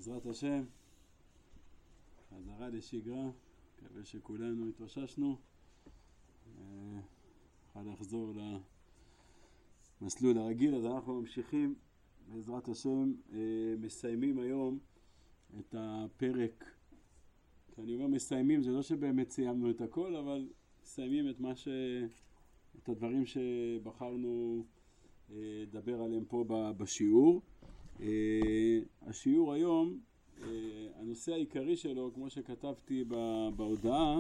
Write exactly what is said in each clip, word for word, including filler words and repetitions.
בעזרת השם, חזרה לשגרה, מקווה שכולנו התאוששנו, נוכל לחזור למסלול הרגיל. אז אנחנו ממשיכים, בעזרת השם, מסיימים היום את הפרק. כשאני אומר מסיימים, זה לא שבאמת סיימנו את הכל, אבל מסיימים את מה ש... את הדברים שבחרנו לדבר עליהם פה בשיעור. השיעור היום, הנושא העיקרי שלו, כמו שכתבתי בהודעה,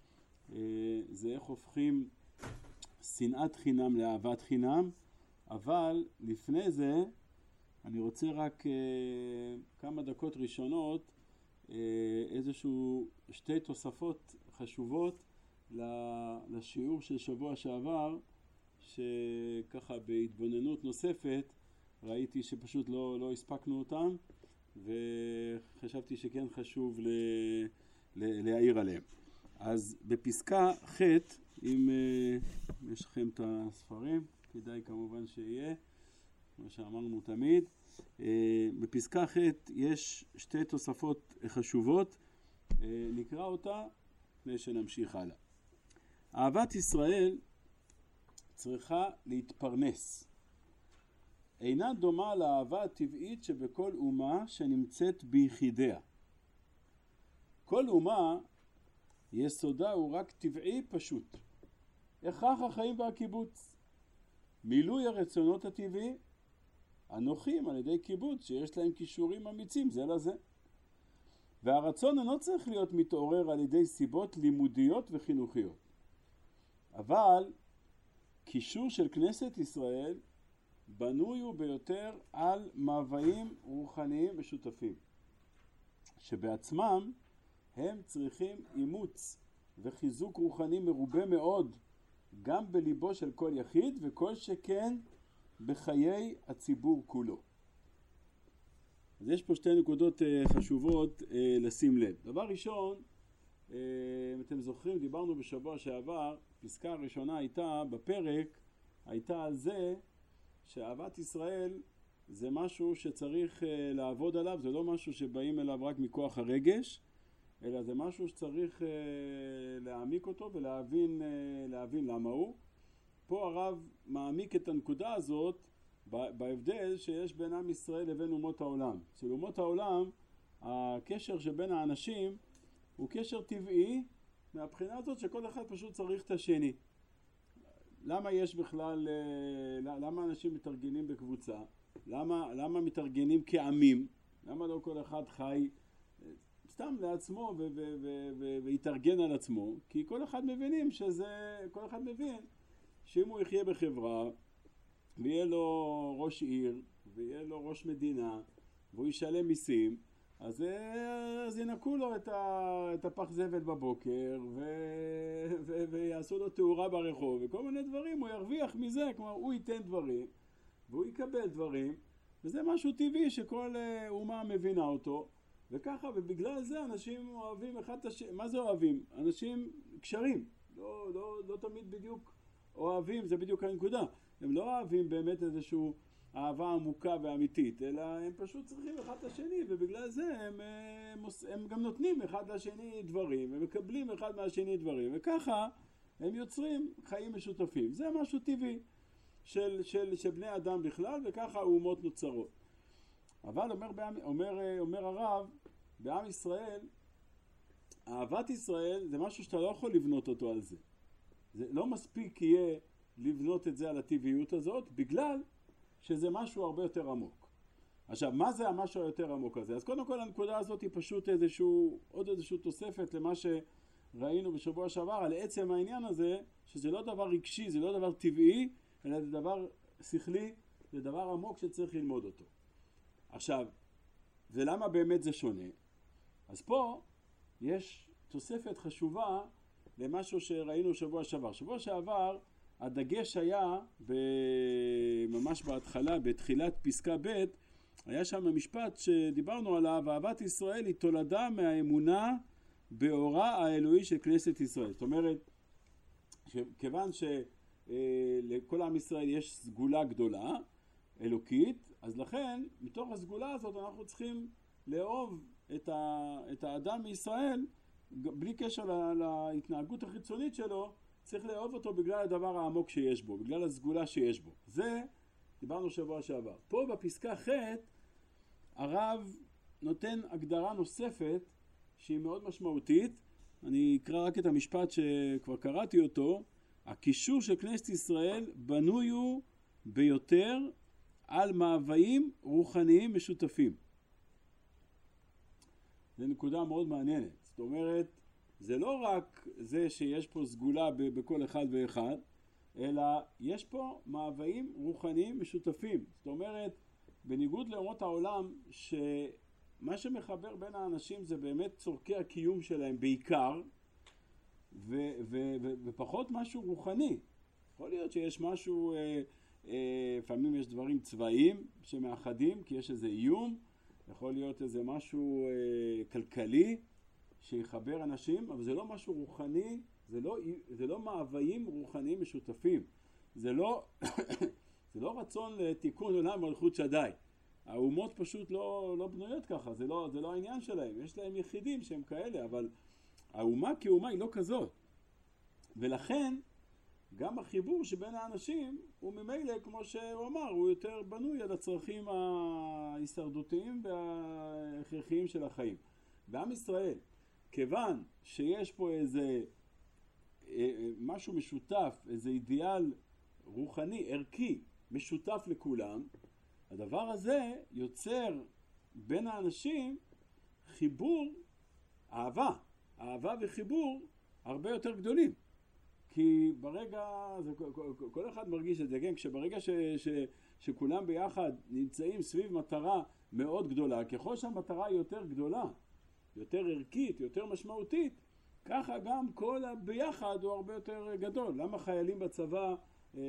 זה איך הופכים שנאת חינם לאהבת חינם. אבל לפני זה אני רוצה רק כמה דקות ראשונות איזשהו שתי תוספות חשובות לשיעור של שבוע שעבר, שככה בהתבוננות נוספת ראיתי שפשוט לא, לא הספקנו אותם, וחשבתי שכן חשוב ל, ל, להעיר עליהם. אז בפסקה ח', אם uh, יש לכם את הספרים, כדאי כמובן שיהיה, כמו שאמרנו תמיד. Uh, בפסקה ח' יש שתי תוספות חשובות, uh, נקרא אותה לפני שנמשיך הלאה. אהבת ישראל צריכה להתפרנס. אינה דומה לאהבה הטבעית שבכל אומה שנמצאת ביחידיה. כל אומה יסודה הוא רק טבעי פשוט. הכרח החיים והקיבוץ. מילוי הרצונות הטבעי הנוחים על ידי קיבוץ שיש להם קישורים אמיצים זה לזה. והרצון אינו צריך להיות מתעורר על ידי סיבות לימודיות וחינוכיות. אבל קישור של כנסת ישראל בנוי הוא ביותר על מאוויים רוחניים משותפים, שבעצמם הם צריכים אימוץ וחיזוק רוחני מרובה מאוד, גם בליבו של כל יחיד וכל שכן בחיי הציבור כולו. אז יש פה שתי נקודות חשובות לשים לב. דבר ראשון, אם אתם זוכרים, דיברנו בשבוע שעבר, פסקה הראשונה הייתה בפרק, הייתה על זה שאהבת ישראל זה משהו שצריך לעבוד עליו, זה לא משהו שבאים אליו רק מכוח הרגש, אלא זה משהו שצריך להעמיק אותו ולהבין להבין למה הוא. פה הרב מעמיק את הנקודה הזאת בהבדל שיש בין עם ישראל לבין אומות העולם. אצל אומות העולם, הקשר שבין האנשים הוא קשר טבעי, מהבחינה הזאת שכל אחד פשוט צריך את השני. למה יש בכלל, למה אנשים מתארגנים בקבוצה? למה, למה מתארגנים כעמים? למה לא כל אחד חי סתם לעצמו ו- ו- ו- ו- ויתארגן על עצמו? כי כל אחד מבינים שזה, כל אחד מבין שאם הוא יחיה בחברה ויהיה לו ראש עיר ויהיה לו ראש מדינה והוא ישלם מיסים, אז, אז ינקו לו את, ה, את הפח זבל בבוקר ו, ו, ויעשו לו תאורה ברחוב וכל מיני דברים, הוא ירוויח מזה, כלומר הוא ייתן דברים והוא יקבל דברים, וזה משהו טבעי שכל אומה מבינה אותו, וככה, ובגלל זה אנשים אוהבים אחד את השני. מה זה אוהבים? אנשים קשרים, לא, לא, לא תמיד בדיוק אוהבים, זה בדיוק הנקודה, הם לא אוהבים באמת איזשהו אהבה עמוקה ואמיתית, אלא הם פשוט צריכים אחד את השני, ובגלל זה הם, הם, הם גם נותנים אחד לשני דברים, ומקבלים אחד מהשני דברים, וככה הם יוצרים חיים משותפים. זה משהו טבעי של, של, של בני אדם בכלל, וככה האומות נוצרות. אבל אומר, בעם, אומר, אומר הרב, בעם ישראל, אהבת ישראל זה משהו שאתה לא יכול לבנות אותו על זה. זה לא מספיק יהיה לבנות את זה על הטבעיות הזאת, בגלל שזה משהו הרבה יותר עמוק. עכשיו, מה זה המשהו היותר עמוק הזה? אז קודם כל הנקודה הזאת היא פשוט איזשהו, עוד איזשהו תוספת למה שראינו בשבוע שעבר, על עצם העניין הזה, שזה לא דבר רגשי, זה לא דבר טבעי, אלא זה דבר שכלי, זה דבר עמוק שצריך ללמוד אותו. עכשיו, ולמה באמת זה שונה? אז פה יש תוספת חשובה למשהו שראינו שבוע שעבר. שבוע שעבר, הדגש היה ממש בהתחלה, בתחילת פסקה ב', היה שם משפט שדיברנו עליו, אהבת ישראל היא תולדה מהאמונה באורה האלוהי של כנסת ישראל. זאת אומרת, כיוון שלכל עם ישראל יש סגולה גדולה, אלוקית, אז לכן מתוך הסגולה הזאת אנחנו צריכים לאהוב את, ה, את האדם מישראל, בלי קשר לה, להתנהגות החיצונית שלו, צריך לאהוב אותו בגלל הדבר העמוק שיש בו, בגלל הסגולה שיש בו. זה דיברנו שבוע שעבר. פה בפסקה ח' הרב נותן הגדרה נוספת שהיא מאוד משמעותית. אני אקרא רק את המשפט שכבר קראתי אותו. הקישור של כנסת ישראל בנוי הוא ביותר על מאוויים רוחניים משותפים. זו נקודה מאוד מעניינת. זאת אומרת, זה לא רק זה שיש פה סגולה בכל אחד ואחד, אלא יש פה מאוויים רוחניים משותפים. זאת אומרת, בניגוד לאומות העולם, שמה שמחבר בין האנשים זה באמת צורכי הקיום שלהם בעיקר, ו- ו- ו- ופחות משהו רוחני. יכול להיות שיש משהו, אה, אה, לפעמים יש דברים צבאיים שמאחדים, כי יש איזה איום, יכול להיות איזה משהו אה, כלכלי שיחבר אנשים, אבל זה לא משהו רוחני, זה לא, זה לא מאוויים רוחניים משותפים. זה לא, זה לא רצון לתיקון עולם מלכות שדי. האומות פשוט לא, לא בנויות ככה, זה לא, זה לא העניין שלהם. יש להם יחידים שהם כאלה, אבל האומה כאומה היא לא כזאת. ולכן, גם החיבור שבין האנשים הוא ממילא, כמו שהוא אמר, הוא יותר בנוי על הצרכים ההישרדותיים וההכרחיים של החיים. בעם ישראל, כיוון שיש פה איזה משהו משותף, איזה אידיאל רוחני, ערכי, משותף לכולם, הדבר הזה יוצר בין האנשים חיבור, אהבה, אהבה וחיבור הרבה יותר גדולים. כי ברגע, זה, כל, כל אחד מרגיש את זה, כן? כשברגע ש, ש, שכולם ביחד נמצאים סביב מטרה מאוד גדולה, ככל שהמטרה היא יותר גדולה, יותר ערכית, יותר משמעותית, ככה גם כל הביחד הוא הרבה יותר גדול. למה חיילים בצבא, אה,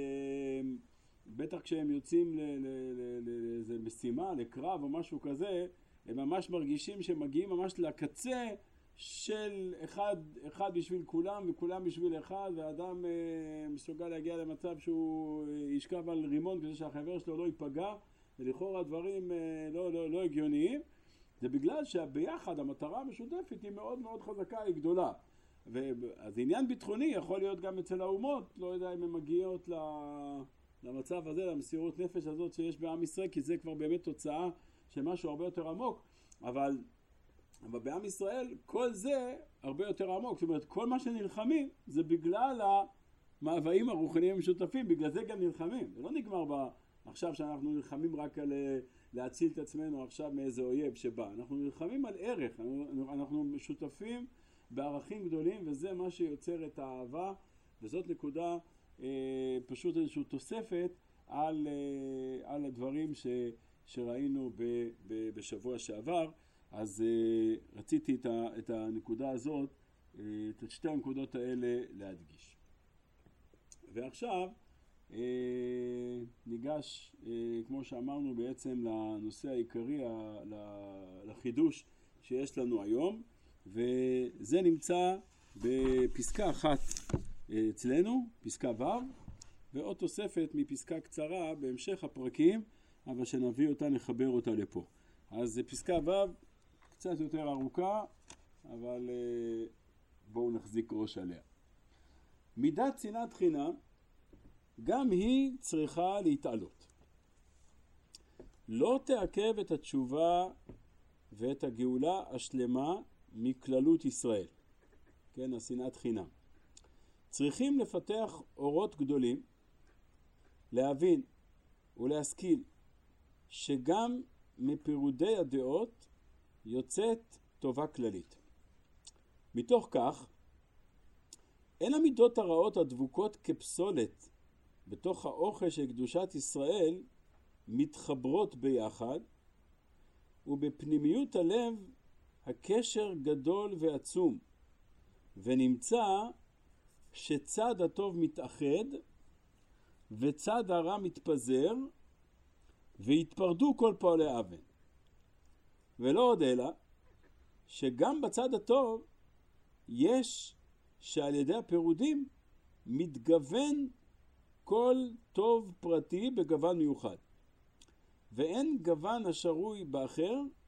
בטח כשהם יוצאים לאיזו משימה, לקרב או משהו כזה, הם ממש מרגישים שהם מגיעים ממש לקצה של אחד, אחד בשביל כולם וכולם בשביל אחד, והאדם אה, מסוגל להגיע למצב שהוא ישכב על רימון כדי שהחבר שלו לא ייפגע, ולכאורה דברים אה, לא, לא, לא הגיוניים. זה בגלל שהביחד המטרה המשותפת היא מאוד מאוד חזקה, היא גדולה. אז עניין ביטחוני יכול להיות גם אצל האומות, לא יודע אם הן מגיעות למצב הזה, למסירות נפש הזאת שיש בעם ישראל, כי זה כבר באמת תוצאה של משהו הרבה יותר עמוק, אבל, אבל בעם ישראל כל זה הרבה יותר עמוק. זאת אומרת, כל מה שנלחמים זה בגלל המאוויים הרוחניים המשותפים, בגלל זה גם נלחמים. זה לא נגמר ב... עכשיו שאנחנו נלחמים רק על להציל את עצמנו עכשיו מאיזה אויב שבא. אנחנו נלחמים על ערך, אנחנו, אנחנו משותפים בערכים גדולים, וזה מה שיוצר את האהבה, וזאת נקודה אה, פשוט איזושהי תוספת על, אה, על הדברים ש, שראינו ב, ב, בשבוע שעבר. אז אה, רציתי את, ה, את הנקודה הזאת, אה, את שתי הנקודות האלה להדגיש. ועכשיו, Uh, ניגש, uh, כמו שאמרנו, בעצם לנושא העיקרי, לחידוש שיש לנו היום, וזה נמצא בפסקה אחת uh, אצלנו, פסקה ו', ועוד תוספת מפסקה קצרה בהמשך הפרקים, אבל שנביא אותה, נחבר אותה לפה. אז פסקה ו' קצת יותר ארוכה, אבל uh, בואו נחזיק ראש עליה. מידת שנאת חינם גם היא צריכה להתעלות. לא תעכב את התשובה ואת הגאולה השלמה מכללות ישראל. כן, השנאת חינם. צריכים לפתח אורות גדולים, להבין ולהשכיל שגם מפירודי הדעות יוצאת טובה כללית. מתוך כך, אין המידות הרעות הדבוקות כפסולת בתוך האוכל של קדושת ישראל מתחברות ביחד, ובפנימיות הלב הקשר גדול ועצום, ונמצא שצד הטוב מתאחד וצד הרע מתפזר, והתפרדו כל פועלי אבן. ולא עוד אלא שגם בצד הטוב יש שעל ידי הפירודים מתגוון כל טוב פרטי בגוון מיוחד, ואין גוון השרוי באחר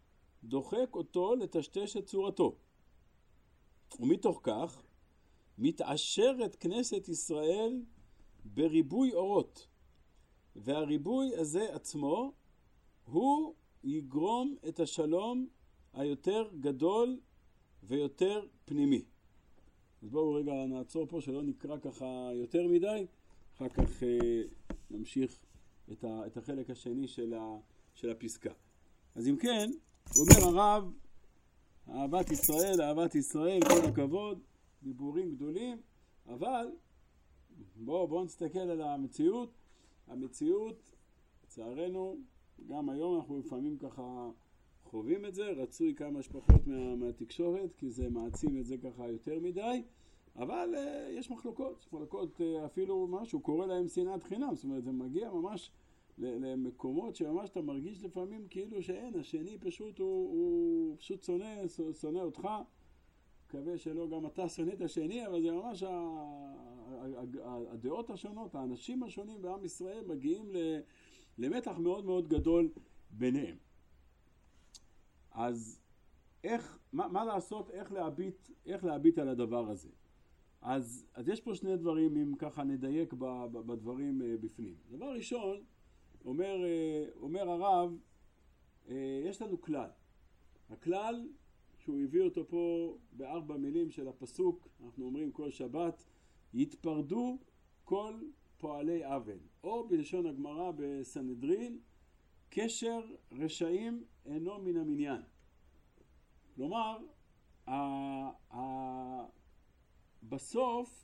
דוחק אותו לטשטש את צורתו. ומתוך כך מתעשרת כנסת ישראל בריבוי אורות, והריבוי הזה עצמו הוא יגרום את השלום היותר גדול ויותר פנימי. אז בואו רגע נעצור פה שלא נקרא ככה יותר מדי, אחר כך אה, נמשיך את, ה, את החלק השני של, ה, של הפסקה. אז אם כן, אומר הרב, אהבת ישראל, אהבת ישראל, כל הכבוד, דיבורים גדולים, אבל בואו בוא נסתכל על המציאות. המציאות, לצערנו, גם היום אנחנו לפעמים ככה חווים את זה, רצוי כמה שפחות מה, מהתקשורת, כי זה מעצים את זה ככה יותר מדי, אבל uh, יש מחלוקות, יש מחלוקות uh, אפילו משהו, קורא להם שנאת חינם, זאת אומרת, זה מגיע ממש למקומות שממש אתה מרגיש לפעמים כאילו שאין, השני פשוט הוא, הוא פשוט שונא, שונא אותך, מקווה שלא גם אתה שונא את השני, אבל זה ממש הדעות השונות, האנשים השונים בעם ישראל מגיעים למתח מאוד מאוד גדול ביניהם. אז איך, מה, מה לעשות, איך להביט, איך להביט על הדבר הזה? אז, אז יש פה שני דברים, אם ככה נדייק בדברים בפנים. דבר ראשון, אומר, אומר הרב, יש לנו כלל. הכלל שהוא הביא אותו פה בארבע מילים של הפסוק, אנחנו אומרים כל שבת, יתפרדו כל פועלי אבן, או בלשון הגמרא בסנהדרין, קשר רשעים אינו מן המניין. כלומר, ה- ה- בסוף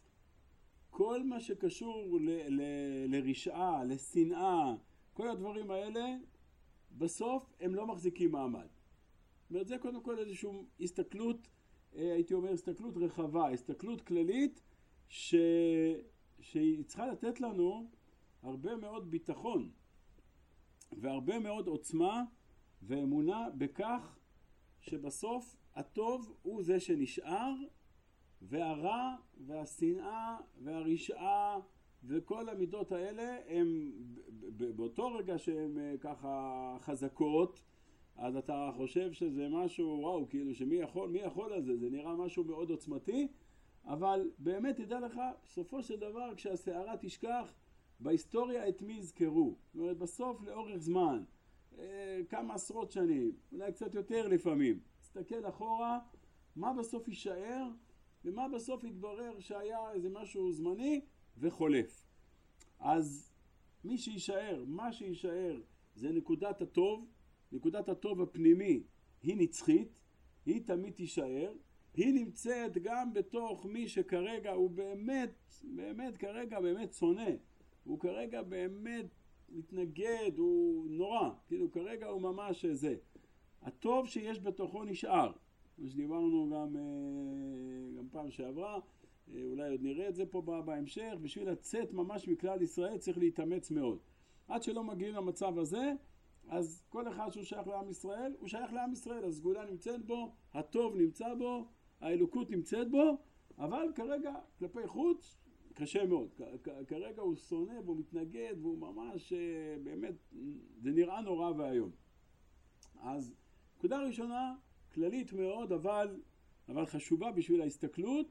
כל מה שקשור ל- ל- לרשעה, לשנאה, כל הדברים האלה, בסוף הם לא מחזיקים מעמד. זאת אומרת, זה קודם כל איזושהי הסתכלות, הייתי אומר הסתכלות רחבה, הסתכלות כללית, ש... שהיא צריכה לתת לנו הרבה מאוד ביטחון, והרבה מאוד עוצמה ואמונה בכך שבסוף הטוב הוא זה שנשאר, והרע והשנאה והרשעה וכל המידות האלה הם באותו רגע שהן ככה חזקות, אז אתה חושב שזה משהו, וואו, כאילו שמי יכול, מי יכול על זה? זה נראה משהו מאוד עוצמתי, אבל באמת תדע לך, בסופו של דבר כשהשערה תשכח, בהיסטוריה את מי יזכרו? זאת אומרת, בסוף לאורך זמן, אה, כמה עשרות שנים, אולי קצת יותר לפעמים, תסתכל אחורה, מה בסוף יישאר, ומה בסוף יתברר שהיה איזה משהו זמני וחולף. אז מי שישאר, מה שישאר, זה נקודת הטוב, נקודת הטוב הפנימי היא נצחית, היא תמיד תישאר, היא נמצאת גם בתוך מי שכרגע הוא באמת, באמת כרגע באמת שונא, הוא כרגע באמת מתנגד, הוא נורא, כאילו כרגע הוא ממש זה. הטוב שיש בתוכו נשאר, כמו שדיברנו גם, גם פעם שעברה, אולי עוד נראה את זה פה בהמשך, בשביל לצאת ממש מכלל ישראל צריך להתאמץ מאוד. עד שלא מגיעים למצב הזה, אז כל אחד שהוא שייך לעם ישראל, הוא שייך לעם ישראל, הסגולה נמצאת בו, הטוב נמצא בו, האלוקות נמצאת בו, אבל כרגע כלפי חוץ קשה מאוד. כרגע הוא שונא והוא מתנגד והוא ממש באמת, זה נראה נורא והיום. אז נקודה ראשונה, כללית מאוד, אבל, אבל חשובה בשביל ההסתכלות,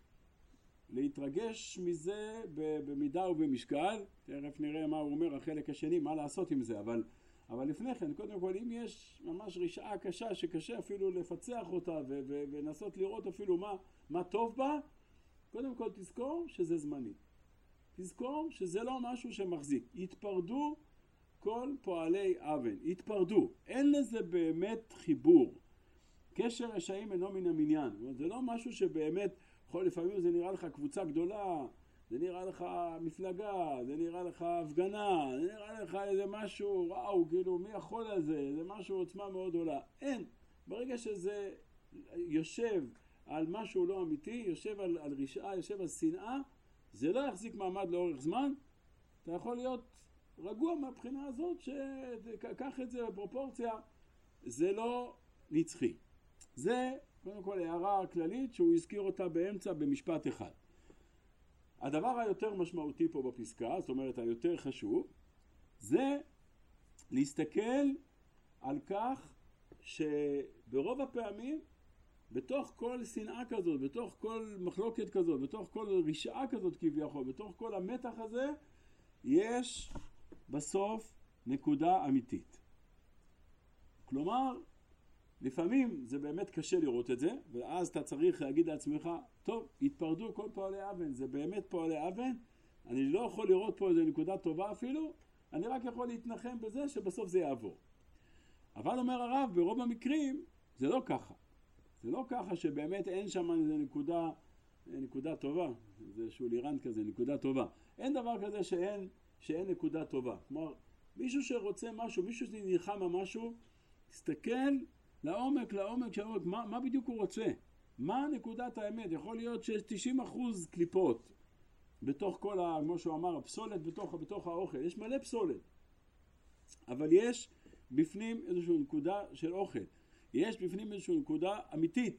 להתרגש מזה במידה ובמשקל. תכף נראה מה הוא אומר, החלק השני, מה לעשות עם זה, אבל אבל לפני כן, קודם כל, אם יש ממש רשעה קשה שקשה אפילו לפצח אותה ו- ו- ונסות לראות אפילו מה, מה טוב בה, קודם כל תזכור שזה זמני. תזכור שזה לא משהו שמחזיק. יתפרדו כל פועלי אבן. יתפרדו. אין לזה באמת חיבור. קשר רשעים אינו מן המניין. זאת אומרת, זה לא משהו שבאמת, יכול, לפעמים זה נראה לך קבוצה גדולה, זה נראה לך מפלגה, זה נראה לך הפגנה, זה נראה לך איזה משהו, וואו, כאילו, מי יכול על זה? זה משהו עוצמה מאוד עולה. אין. ברגע שזה יושב על משהו לא אמיתי, יושב על, על רשעה, יושב על שנאה, זה לא יחזיק מעמד לאורך זמן. אתה יכול להיות רגוע מהבחינה הזאת, שתקח את זה בפרופורציה, זה לא נצחי. זה, קודם כל, הערה כללית שהוא הזכיר אותה באמצע במשפט אחד. הדבר היותר משמעותי פה בפסקה, זאת אומרת היותר חשוב, זה להסתכל על כך שברוב הפעמים, בתוך כל שנאה כזאת, בתוך כל מחלוקת כזאת, בתוך כל רשעה כזאת כביכול, בתוך כל המתח הזה, יש בסוף נקודה אמיתית. כלומר, לפעמים זה באמת קשה לראות את זה, ואז אתה צריך להגיד לעצמך, טוב, התפרדו כל פועלי אבן, זה באמת פועלי אבן, אני לא יכול לראות פה איזו נקודה טובה אפילו, אני רק יכול להתנחם בזה שבסוף זה יעבור. אבל אומר הרב, ברוב המקרים זה לא ככה. זה לא ככה שבאמת אין שם איזו נקודה, נקודה טובה, זה איזשהו לירן כזה, נקודה טובה. אין דבר כזה שאין, שאין נקודה טובה. כלומר, מישהו שרוצה משהו, מישהו שנלחם על משהו, תסתכל לעומק, לעומק, לעומק, מה, מה בדיוק הוא רוצה? מה נקודת האמת? יכול להיות שיש תשעים אחוז קליפות בתוך כל, ה, כמו שהוא אמר, הפסולת בתוך, בתוך האוכל. יש מלא פסולת. אבל יש בפנים איזושהי נקודה של אוכל. יש בפנים איזושהי נקודה אמיתית.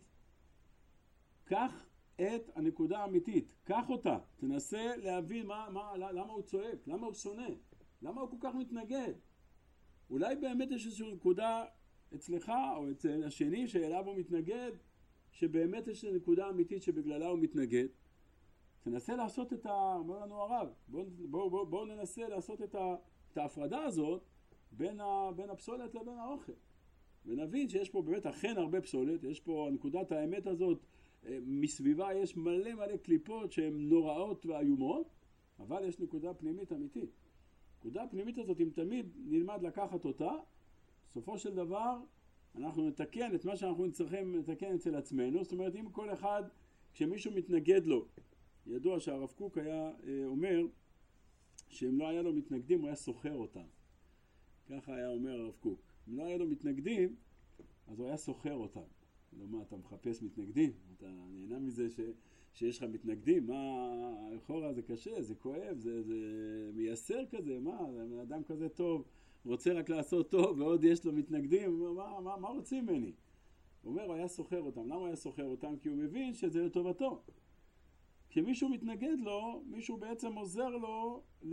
קח את הנקודה האמיתית. קח אותה. תנסה להבין מה, מה, למה הוא צועק, למה הוא שונא, למה הוא כל כך מתנגד. אולי באמת יש איזושהי נקודה אצלך או אצל השני שאליו הוא מתנגד, שבאמת יש נקודה אמיתית שבגללה הוא מתנגד. תנסה לעשות את ה... אומר לנו הרב, בואו בוא, בוא, בוא ננסה לעשות את, ה, את ההפרדה הזאת בין, ה, בין הפסולת לבין האוכל. ונבין שיש פה באמת אכן הרבה פסולת, יש פה נקודת האמת הזאת, מסביבה יש מלא מלא קליפות שהן נוראות ואיומות, אבל יש נקודה פנימית אמיתית. נקודה פנימית הזאת, אם תמיד נלמד לקחת אותה, בסופו של דבר אנחנו נתקן את מה שאנחנו צריכים לתקן אצל עצמנו. זאת אומרת, אם כל אחד, כשמישהו מתנגד לו, ידוע שהרב קוק היה אומר שאם לא היה לו מתנגדים הוא היה סוחר אותם. ככה היה אומר הרב קוק. אם לא היה לו מתנגדים, אז הוא היה סוחר אותם. לא מה, אתה מחפש מתנגדים? אתה נהנה מזה ש, שיש לך מתנגדים? מה, לכאורה זה קשה, זה כואב, זה, זה מייסר כזה, מה, אדם כזה טוב, רוצה רק לעשות טוב, ועוד יש לו מתנגדים, מה, מה, מה רוצים ממני? הוא אומר, הוא היה סוחר אותם. למה הוא היה סוחר אותם? כי הוא מבין שזה לטובתו. כשמישהו מתנגד לו, מישהו בעצם עוזר לו ל...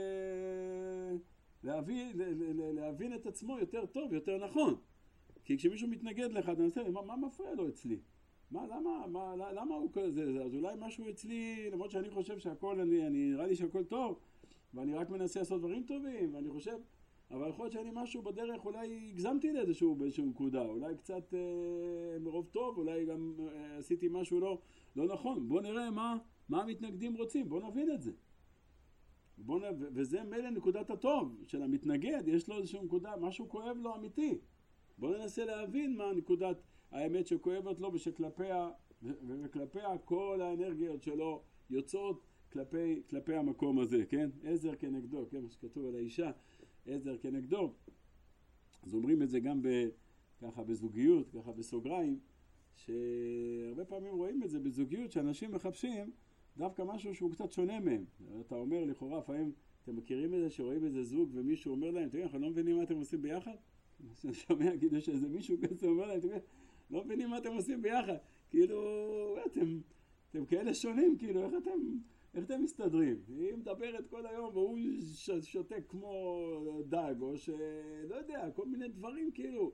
להבין, להבין את עצמו יותר טוב, יותר נכון. כי כשמישהו מתנגד לך, אתה ננסה, מה, מה מפריע לו אצלי? מה, למה, מה, למה הוא כזה? אז אולי משהו אצלי, למרות שאני חושב שהכל, אני, אני, נראה לי שהכל טוב, ואני רק מנסה לעשות דברים טובים, ואני חושב, אבל יכול להיות שאני משהו בדרך, אולי הגזמתי לאיזשהו, באיזשהו נקודה, אולי קצת אה, מרוב טוב, אולי גם אה, עשיתי משהו לא, לא נכון. בוא נראה מה, מה המתנגדים רוצים, בוא נבין את זה. בוא נ... וזה מילא נקודת הטוב של המתנגד, יש לו איזשהו נקודה, משהו כואב לו אמיתי. בוא ננסה להבין מה נקודת האמת שכואבת לו, ושכלפיה, וכלפיה כל האנרגיות שלו יוצאות כלפי, כלפי המקום הזה, כן? עזר כנגדו, כן? מה שכתוב על האישה, עזר כנגדו. אז אומרים את זה גם ב... ככה בזוגיות, ככה בסוגריים, שהרבה פעמים רואים את זה בזוגיות, שאנשים מחפשים דווקא משהו שהוא קצת שונה מהם. אתה אומר לכאורה, לפעמים אתם מכירים את זה שרואים איזה זוג ומישהו אומר להם, תראי, אנחנו לא מבינים מה אתם עושים ביחד? אני שומע כאילו שאיזה מישהו כזה אומר להם, תראי, לא מבינים מה אתם עושים ביחד. כאילו, אתם, אתם כאלה שונים, כאילו, איך אתם, איך אתם מסתדרים? היא מדברת כל היום והוא שותק כמו דג, או שלא יודע, כל מיני דברים כאילו.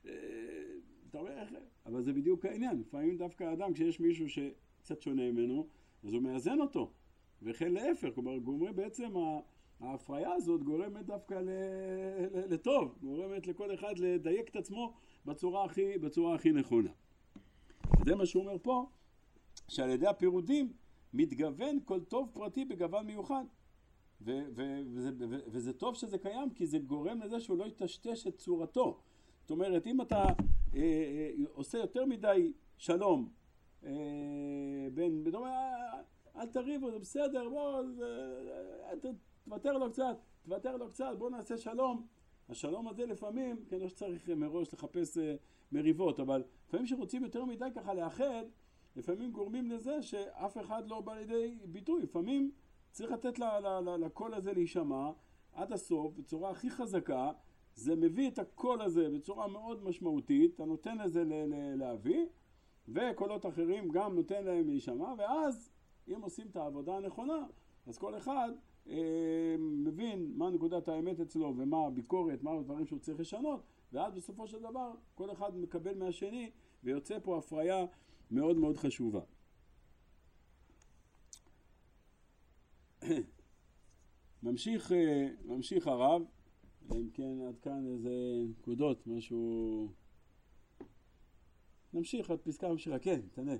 אתה אומר איך? אבל זה בדיוק העניין. לפעמים דווקא האדם, כשיש מישהו שקצת שונה ממנו, אז הוא מאזן אותו, וכן להפך, כלומר, גומרי בעצם ההפריה הזאת גורמת דווקא לטוב, גורמת לכל אחד לדייק את עצמו בצורה הכי, בצורה הכי נכונה. זה מה שהוא אומר פה, שעל ידי הפירודים מתגוון כל טוב פרטי בגוון מיוחד, ו- ו- וזה, ו- וזה טוב שזה קיים, כי זה גורם לזה שהוא לא יטשטש את צורתו. זאת אומרת, אם אתה אה, אה, עושה יותר מדי שלום, בן, בן, אל תריבו, זה בסדר, בוא, תוותר לו קצת, תוותר לו קצת, בוא נעשה שלום. השלום הזה לפעמים, כן, לא שצריך מראש לחפש מריבות, אבל לפעמים שרוצים יותר מדי ככה לאחד, לפעמים גורמים לזה שאף אחד לא בא לידי ביטוי. לפעמים צריך לתת לקול הזה להישמע עד הסוף, בצורה הכי חזקה, זה מביא את הקול הזה בצורה מאוד משמעותית, אתה נותן לזה להביא, וקולות אחרים גם נותן להם להישמע, ואז אם עושים את העבודה הנכונה, אז כל אחד אה, מבין מה נקודת האמת אצלו ומה הביקורת, מה הדברים שהוא צריך לשנות, ואז בסופו של דבר כל אחד מקבל מהשני, ויוצא פה הפריה מאוד מאוד חשובה. ממשיך, ממשיך הרב, אם כן עד כאן איזה נקודות, משהו... נמשיך, עד פסקה ממשיכה, כן, תענה.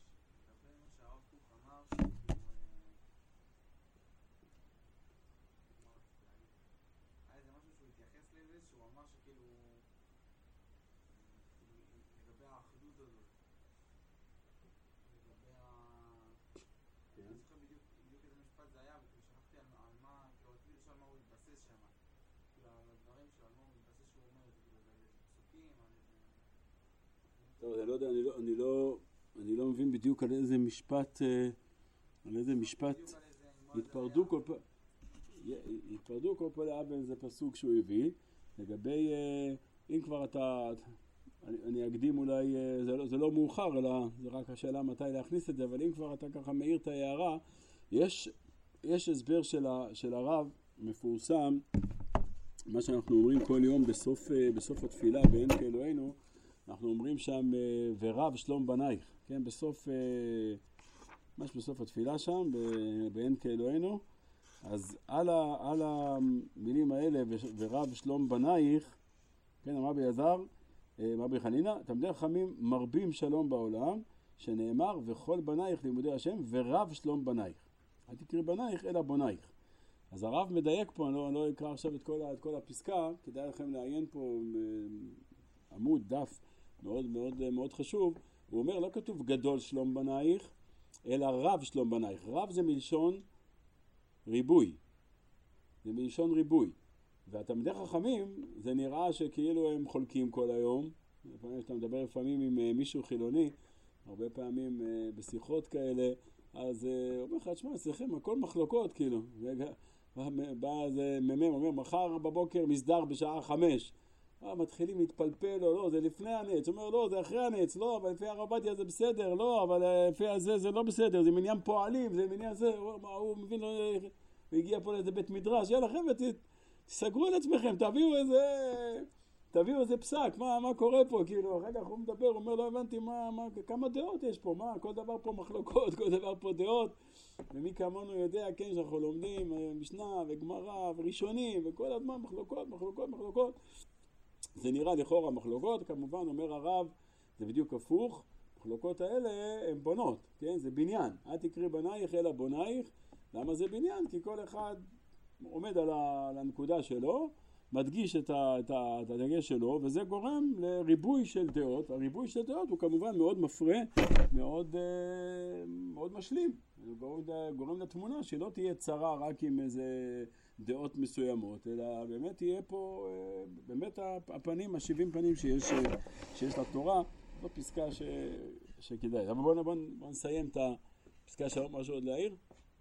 טוב, אני לא יודע, אני לא, אני לא, אני לא מבין בדיוק על איזה משפט, על איזה משפט התפרדו כל פעם, התפרדו כל פעם באיזה פסוק שהוא הביא, לגבי, אם כבר אתה, אני, אני אקדים אולי, זה לא, זה לא מאוחר, אלא זה רק השאלה מתי להכניס את זה, אבל אם כבר אתה ככה מאיר את ההערה, יש, יש הסבר של, ה, של הרב מפורסם, מה שאנחנו אומרים כל יום בסוף, בסוף התפילה בעין כאלוהינו, אנחנו אומרים שם ורב שלום בנייך, כן, בסוף, ממש בסוף התפילה שם, בעין כאלוהינו, אז על, ה, על המילים האלה ורב שלום בנייך, כן, אמר ביעזר, אמר בחנינה, תלמידי חכמים מרבים שלום בעולם, שנאמר וכל בנייך לימודי השם ורב שלום בנייך. אל תקריא בנייך אלא בונייך. אז הרב מדייק פה, אני לא, אני לא אקרא עכשיו את כל, את כל הפסקה, כדאי לכם לעיין פה עמוד, דף מאוד מאוד מאוד חשוב. הוא אומר, לא כתוב גדול שלום בנייך, אלא רב שלום בנייך. רב זה מלשון ריבוי. זה מלשון ריבוי. והתלמידי חכמים, זה נראה שכאילו הם חולקים כל היום. לפעמים שאתה מדבר לפעמים עם מישהו חילוני, הרבה פעמים בשיחות כאלה, אז הוא אומר לך, תשמע, אצלכם הכל מחלוקות, כאילו. בא איזה מ"מ, אומר, מחר בבוקר מסדר בשעה חמש. אה, מתחילים להתפלפל, לא, לא, זה לפני הנץ. הוא אומר, לא, זה אחרי הנץ, לא, אבל לפי הרב עובדיה זה בסדר, לא, אבל לפי הזה זה לא בסדר, זה מניין פועלים, זה מניין זה, הוא, הוא מבין, הוא הגיע פה לאיזה בית מדרש, יאללה חבר'ה, תסגרו על עצמכם, תביאו איזה, תביאו איזה פסק, מה, מה קורה פה, כאילו, אחר כך הוא מדבר, הוא אומר, לא הבנתי מה, מה, כמה דעות יש פה, מה, כל דבר פה מחלוקות, כל דבר פה דעות, ומי כמונו יודע, כן, שאנחנו לומדים משנה וגמרא וראשונים, וכל הזמן מחלוקות, מחלוקות, מחלוקות. זה נראה לכאורה מחלוקות, כמובן אומר הרב, זה בדיוק הפוך, מחלוקות האלה הן בונות, כן, זה בניין, אל תקריא בנייך אלא בונייך. למה זה בניין? כי כל אחד עומד על הנקודה שלו, מדגיש את, ה, את, ה, את הדגש שלו, וזה גורם לריבוי של דעות. הריבוי של דעות הוא כמובן מאוד מפרה, מאוד, מאוד משלים. גורם, גורם לתמונה שלא תהיה צרה רק עם איזה דעות מסוימות, אלא באמת תהיה פה, באמת הפנים, השבעים פנים שיש, שיש לתורה, זו פסקה ש, שכדאי. אבל בואו בוא, בוא נסיים את הפסקה שלנו, משהו עוד להעיר.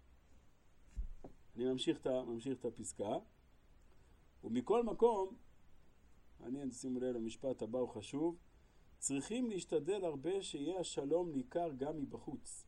אני ממשיך את, ממשיך את הפסקה. ומכל מקום, אני שימו לב למשפט הבא הוא חשוב, צריכים להשתדל הרבה שיהיה השלום ניכר גם מבחוץ.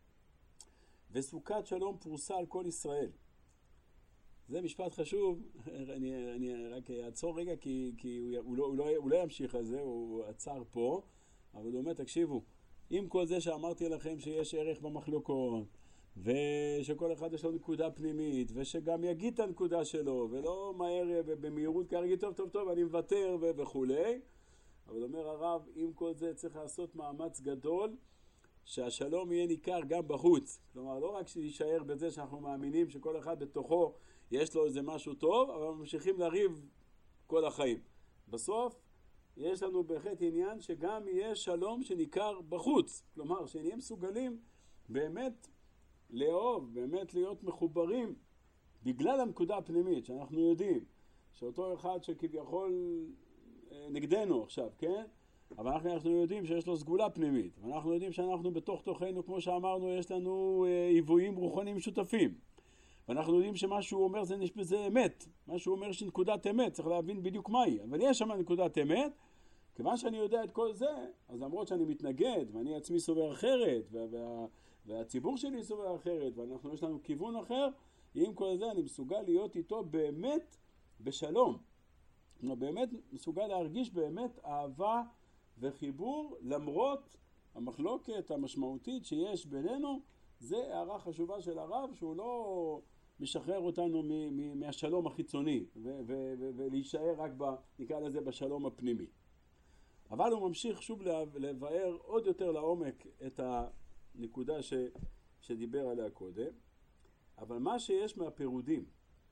וסוכת שלום פרוסה על כל ישראל. זה משפט חשוב, אני, אני רק אעצור רגע כי, כי הוא, הוא, לא, הוא, לא, הוא לא ימשיך על זה, הוא עצר פה, אבל הוא אומר, תקשיבו, עם כל זה שאמרתי לכם שיש ערך במחלוקות, ושכל אחד יש לו נקודה פנימית, ושגם יגיד את הנקודה שלו, ולא מהר במהירות כרגע, טוב טוב טוב אני מוותר וכו'. אבל אומר הרב, עם כל זה צריך לעשות מאמץ גדול, שהשלום יהיה ניכר גם בחוץ. כלומר, לא רק שישאר בזה שאנחנו מאמינים שכל אחד בתוכו יש לו איזה משהו טוב, אבל ממשיכים לריב כל החיים. בסוף יש לנו בהחלט עניין שגם יהיה שלום שניכר בחוץ. כלומר, שנהיה מסוגלים באמת לאהוב, באמת להיות מחוברים בגלל הנקודה הפנימית שאנחנו יודעים שאותו אחד שכביכול נגדנו עכשיו, כן? אבל אנחנו, אנחנו יודעים שיש לו סגולה פנימית, ואנחנו יודעים שאנחנו בתוך תוכנו, כמו שאמרנו, יש לנו עיוויים רוחניים משותפים, ואנחנו יודעים שמה שהוא אומר זה, זה אמת, מה שהוא אומר שנקודת אמת, צריך להבין בדיוק מהי, אבל יש שם נקודת אמת. כיוון שאני יודע את כל זה, אז למרות שאני מתנגד, ואני עצמי סובר אחרת, וה, וה, והציבור שלי סובר אחרת, ואנחנו יש לנו כיוון אחר, עם כל זה אני מסוגל להיות איתו באמת בשלום. כלומר, באמת מסוגל להרגיש באמת אהבה וחיבור למרות המחלוקת המשמעותית שיש בינינו. זה הערה חשובה של הרב, שהוא לא משחרר אותנו מ- מ- מהשלום החיצוני ו- ו- ו- ולהישאר רק ב, נקרא לזה בשלום הפנימי. אבל הוא ממשיך שוב לבאר עוד יותר לעומק את הנקודה ש- שדיבר עליה קודם. אבל מה שיש מהפירודים,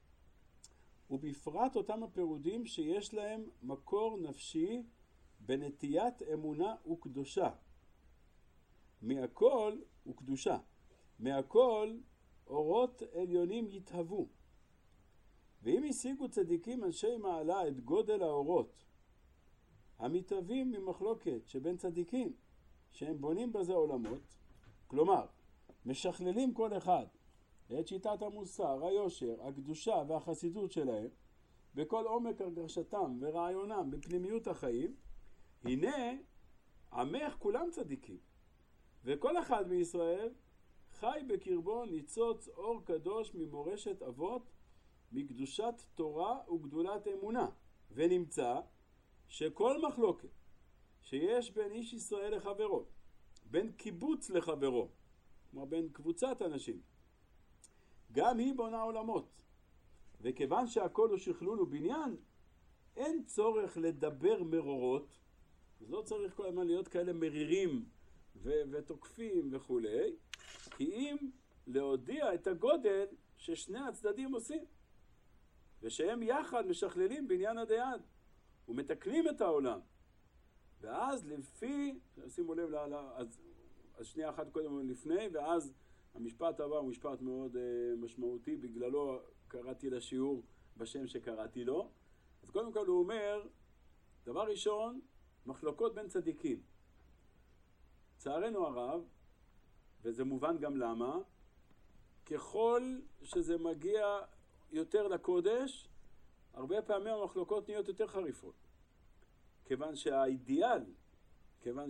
ובפרט אותם הפירודים שיש להם מקור נפשי בנטיית אמונה וקדושה. מהכל וקדושה. מהכל אורות עליונים יתהוו. ואם השיגו צדיקים אנשי מעלה את גודל האורות, המתהווים ממחלוקת שבין צדיקים, שהם בונים בזה עולמות, כלומר, משכללים כל אחד את שיטת המוסר, היושר, הקדושה והחסידות שלהם, בכל עומק הרגשתם ורעיונם בפנימיות החיים, הנה עמך כולם צדיקים, וכל אחד מישראל חי בקרבו ניצוץ אור קדוש ממורשת אבות, מקדושת תורה וגדולת אמונה, ונמצא שכל מחלוקת שיש בין איש ישראל לחברו, בין קיבוץ לחברו, כלומר בין קבוצת אנשים, גם היא בונה עולמות. וכיוון שהכל הוא שכלול ובניין, אין צורך לדבר מרורות, אז לא צריך כל הזמן להיות כאלה מרירים ו- ותוקפים וכו', כי אם להודיע את הגודל ששני הצדדים עושים, ושהם יחד משכללים בניין עד יד ומתקנים את העולם. ואז לפי, שימו לב, לה, לה, אז, אז שנייה אחת קודם לפני, ואז המשפט הבא הוא משפט מאוד uh, משמעותי, בגללו קראתי לשיעור בשם שקראתי לו. אז קודם כל הוא אומר, דבר ראשון, מחלוקות בין צדיקים. צערנו הרב, וזה מובן גם למה, ככל שזה מגיע יותר לקודש, הרבה פעמים המחלוקות נהיות יותר חריפות. כיוון שהאידיאל, כיוון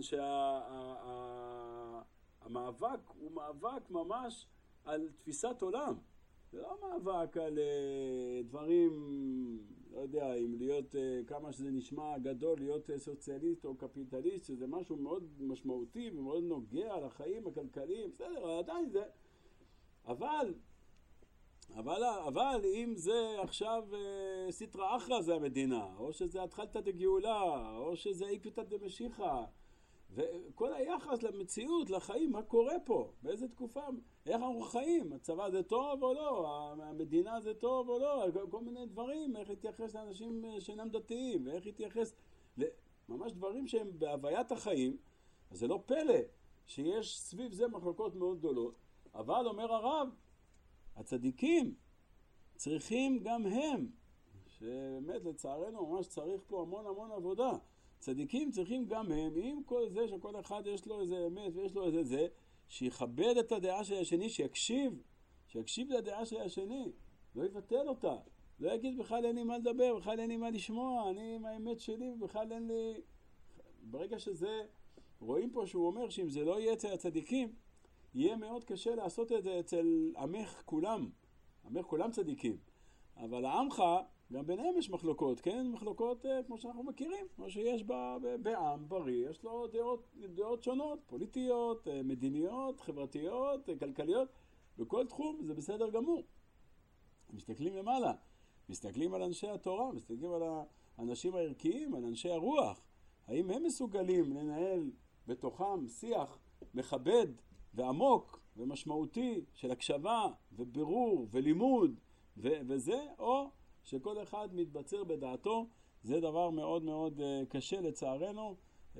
שהמאבק הוא מאבק ממש על תפיסת עולם. זה לא מאבק על דברים, לא יודע, אם להיות, כמה שזה נשמע גדול, להיות סוציאליסט או קפיטליסט, שזה משהו מאוד משמעותי ומאוד נוגע לחיים הכלכליים, בסדר, עדיין זה. אבל, אבל, אבל אם זה עכשיו סטרא אחרא זה המדינה, או שזה התחלתא דגאולה, או שזה עקבתא דמשיחא, וכל היחס למציאות, לחיים, מה קורה פה, באיזה תקופה, איך אנחנו חיים, הצבא זה טוב או לא, המדינה זה טוב או לא, כל מיני דברים, איך להתייחס לאנשים שאינם דתיים, ואיך להתייחס, ממש דברים שהם בהוויית החיים. אז זה לא פלא שיש סביב זה מחלוקות מאוד גדולות, אבל אומר הרב, הצדיקים צריכים גם הם, שבאמת לצערנו ממש צריך פה המון המון עבודה, צדיקים צריכים גם הם, עם כל זה שכל אחד יש לו איזה אמת ויש לו איזה זה, שיכבד את הדעה של השני, שיקשיב, שיקשיב לדעה של השני, לא יבטל אותה, לא יגיד בכלל אין לי מה לדבר, בכלל אין לי מה לשמוע, אני עם האמת שלי, בכלל אין לי... ברגע שזה, רואים פה שהוא אומר שאם זה לא יהיה אצל הצדיקים, יהיה מאוד קשה לעשות את זה אצל עמך כולם, עמך כולם צדיקים, אבל העמך, גם ביניהם יש מחלוקות, כן? מחלוקות כמו שאנחנו מכירים, כמו שיש בעם בריא, יש לו דעות, דעות שונות, פוליטיות, מדיניות, חברתיות, כלכליות, בכל תחום זה בסדר גמור. מסתכלים למעלה, מסתכלים על אנשי התורה, מסתכלים על האנשים הערכיים, על אנשי הרוח, האם הם מסוגלים לנהל בתוכם שיח מכבד ועמוק ומשמעותי של הקשבה ובירור ולימוד ו- וזה, או שכל אחד מתבצר בדעתו. זה דבר מאוד מאוד קשה לצערנו,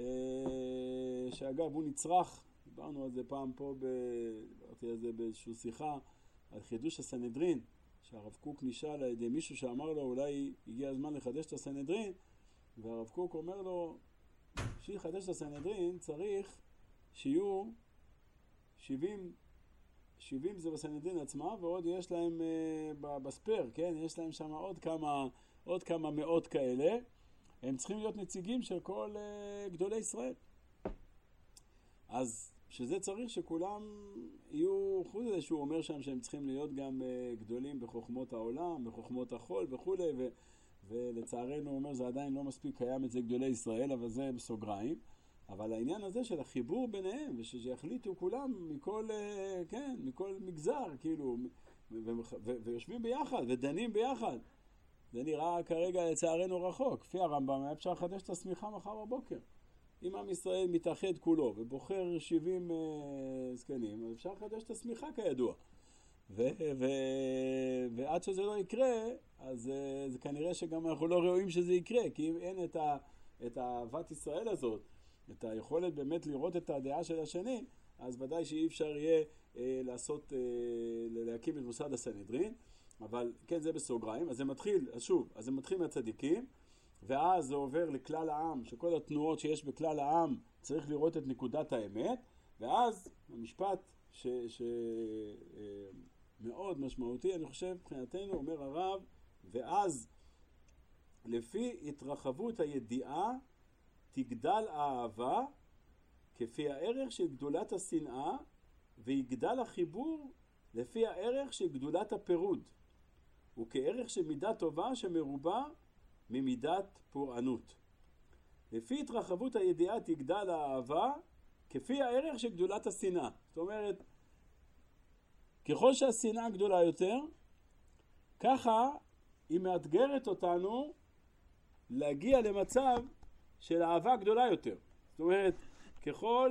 שאגב הוא נצרך, דיברנו על זה פעם פה, דיברתי על זה באיזושהי שיחה, על חידוש הסנהדרין, שהרב קוק נשאל על ידי מישהו שאמר לו אולי הגיע הזמן לחדש את הסנהדרין, והרב קוק אומר לו שיחדש את הסנהדרין צריך שיהיו שבעים, שבעים זה בסנהדרין עצמה, ועוד יש להם uh, בספר, כן? יש להם שם עוד כמה, עוד כמה מאות כאלה. הם צריכים להיות נציגים של כל uh, גדולי ישראל. אז שזה צריך שכולם יהיו, חוץ לזה שהוא אומר שם שהם צריכים להיות גם uh, גדולים בחוכמות העולם, בחוכמות החול וכו', ו, ולצערנו הוא אומר זה עדיין לא מספיק קיים אצל גדולי ישראל, אבל זה בסוגריים. אבל העניין הזה של החיבור ביניהם, ושיחליטו כולם מכל, כן, מכל מגזר, כאילו, ו- ו- ו- ויושבים ביחד, ודנים ביחד. זה נראה כרגע לצערנו רחוק. לפי הרמב"ם היה אפשר לחדש את הסמיכה מחר בבוקר. אם עם ישראל מתאחד כולו ובוחר שבעים uh, זקנים, אז אפשר לחדש את הסמיכה כידוע. ו- ו- ועד שזה לא יקרה, אז uh, זה כנראה שגם אנחנו לא ראויים שזה יקרה, כי אם אין את, ה- את אהבת ישראל הזאת, את היכולת באמת לראות את הדעה של השני, אז ודאי שאי אפשר יהיה אה, לעשות, אה, להקים את מוסד הסנהדרין, אבל כן, זה בסוגריים. אז זה מתחיל, אז שוב, אז זה מתחיל מהצדיקים, ואז זה עובר לכלל העם, שכל התנועות שיש בכלל העם צריך לראות את נקודת האמת, ואז המשפט ש, ש, אה, מאוד משמעותי, אני חושב, מבחינתנו, אומר הרב, ואז לפי התרחבות הידיעה, תגדל האהבה כפי הערך של גדולת השנאה, ויגדל החיבור לפי הערך של גדולת הפירוד, וכערך של מידה טובה שמרובה ממידת פורענות. לפי התרחבות הידיעה תגדל האהבה כפי הערך של גדולת השנאה. זאת אומרת, ככל שהשנאה גדולה יותר, ככה היא מאתגרת אותנו להגיע למצב של אהבה גדולה יותר. זאת אומרת, ככל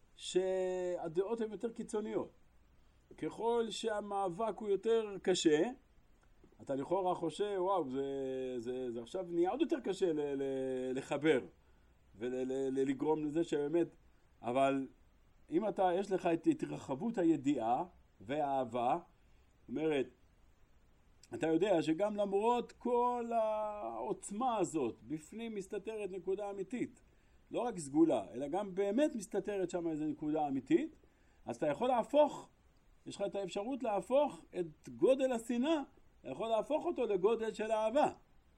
שהדעות הן יותר קיצוניות, ככל שהמאבק הוא יותר קשה, אתה לכאורה חושב, וואו, זה, זה, זה עכשיו נהיה עוד יותר קשה ל, ל, לחבר ולגרום לזה שבאמת, אבל אם אתה, יש לך את התרחבות הידיעה והאהבה, זאת אומרת, אתה יודע שגם למרות כל העוצמה הזאת, בפנים מסתתרת נקודה אמיתית. לא רק סגולה, אלא גם באמת מסתתרת שם איזו נקודה אמיתית. אז אתה יכול להפוך, יש לך את האפשרות להפוך את גודל השנאה, אתה יכול להפוך אותו לגודל של אהבה.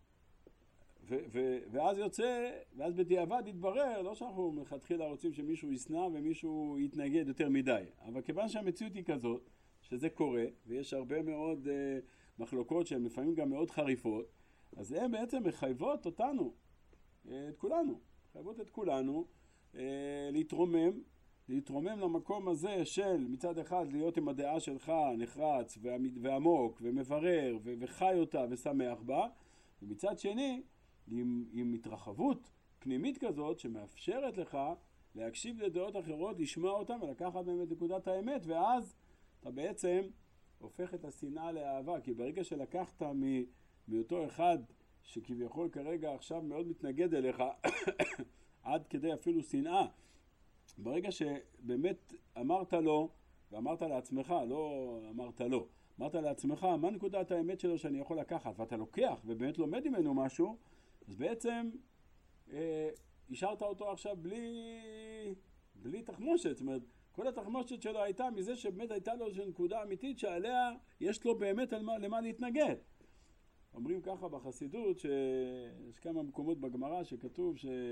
ו- ו- ואז יוצא, ואז בדיעבד יתברר, לא שאנחנו מלכתחילה רוצים שמישהו ישנא ומישהו יתנגד יותר מדי. אבל כיוון שהמציאות היא כזאת, שזה קורה, ויש הרבה מאוד uh, מחלוקות שהן לפעמים גם מאוד חריפות, אז הן בעצם מחייבות אותנו, את כולנו, מחייבות את כולנו uh, להתרומם, להתרומם למקום הזה של מצד אחד להיות עם הדעה שלך נחרץ ועמוק ומברר ו- וחי אותה ושמח בה, ומצד שני עם, עם התרחבות פנימית כזאת שמאפשרת לך להקשיב לדעות אחרות, לשמוע אותם ולקחת מהם את נקודת האמת, ואז אתה בעצם הופך את השנאה לאהבה, כי ברגע שלקחת מ- מאותו אחד שכביכול כרגע עכשיו מאוד מתנגד אליך, עד כדי אפילו שנאה, ברגע שבאמת אמרת לו, ואמרת לעצמך, לא אמרת לו, אמרת לעצמך, מה נקודת האמת שלו שאני יכול לקחת, ואתה לוקח ובאמת לומד ממנו משהו, אז בעצם אה, השארת אותו עכשיו בלי, בלי תחמושת. זאת אומרת, כל התחמושת שלו הייתה מזה שבאמת הייתה לו איזו נקודה אמיתית שעליה יש לו באמת על מה, למה להתנגד. אומרים ככה בחסידות, שיש כמה מקומות בגמרא שכתוב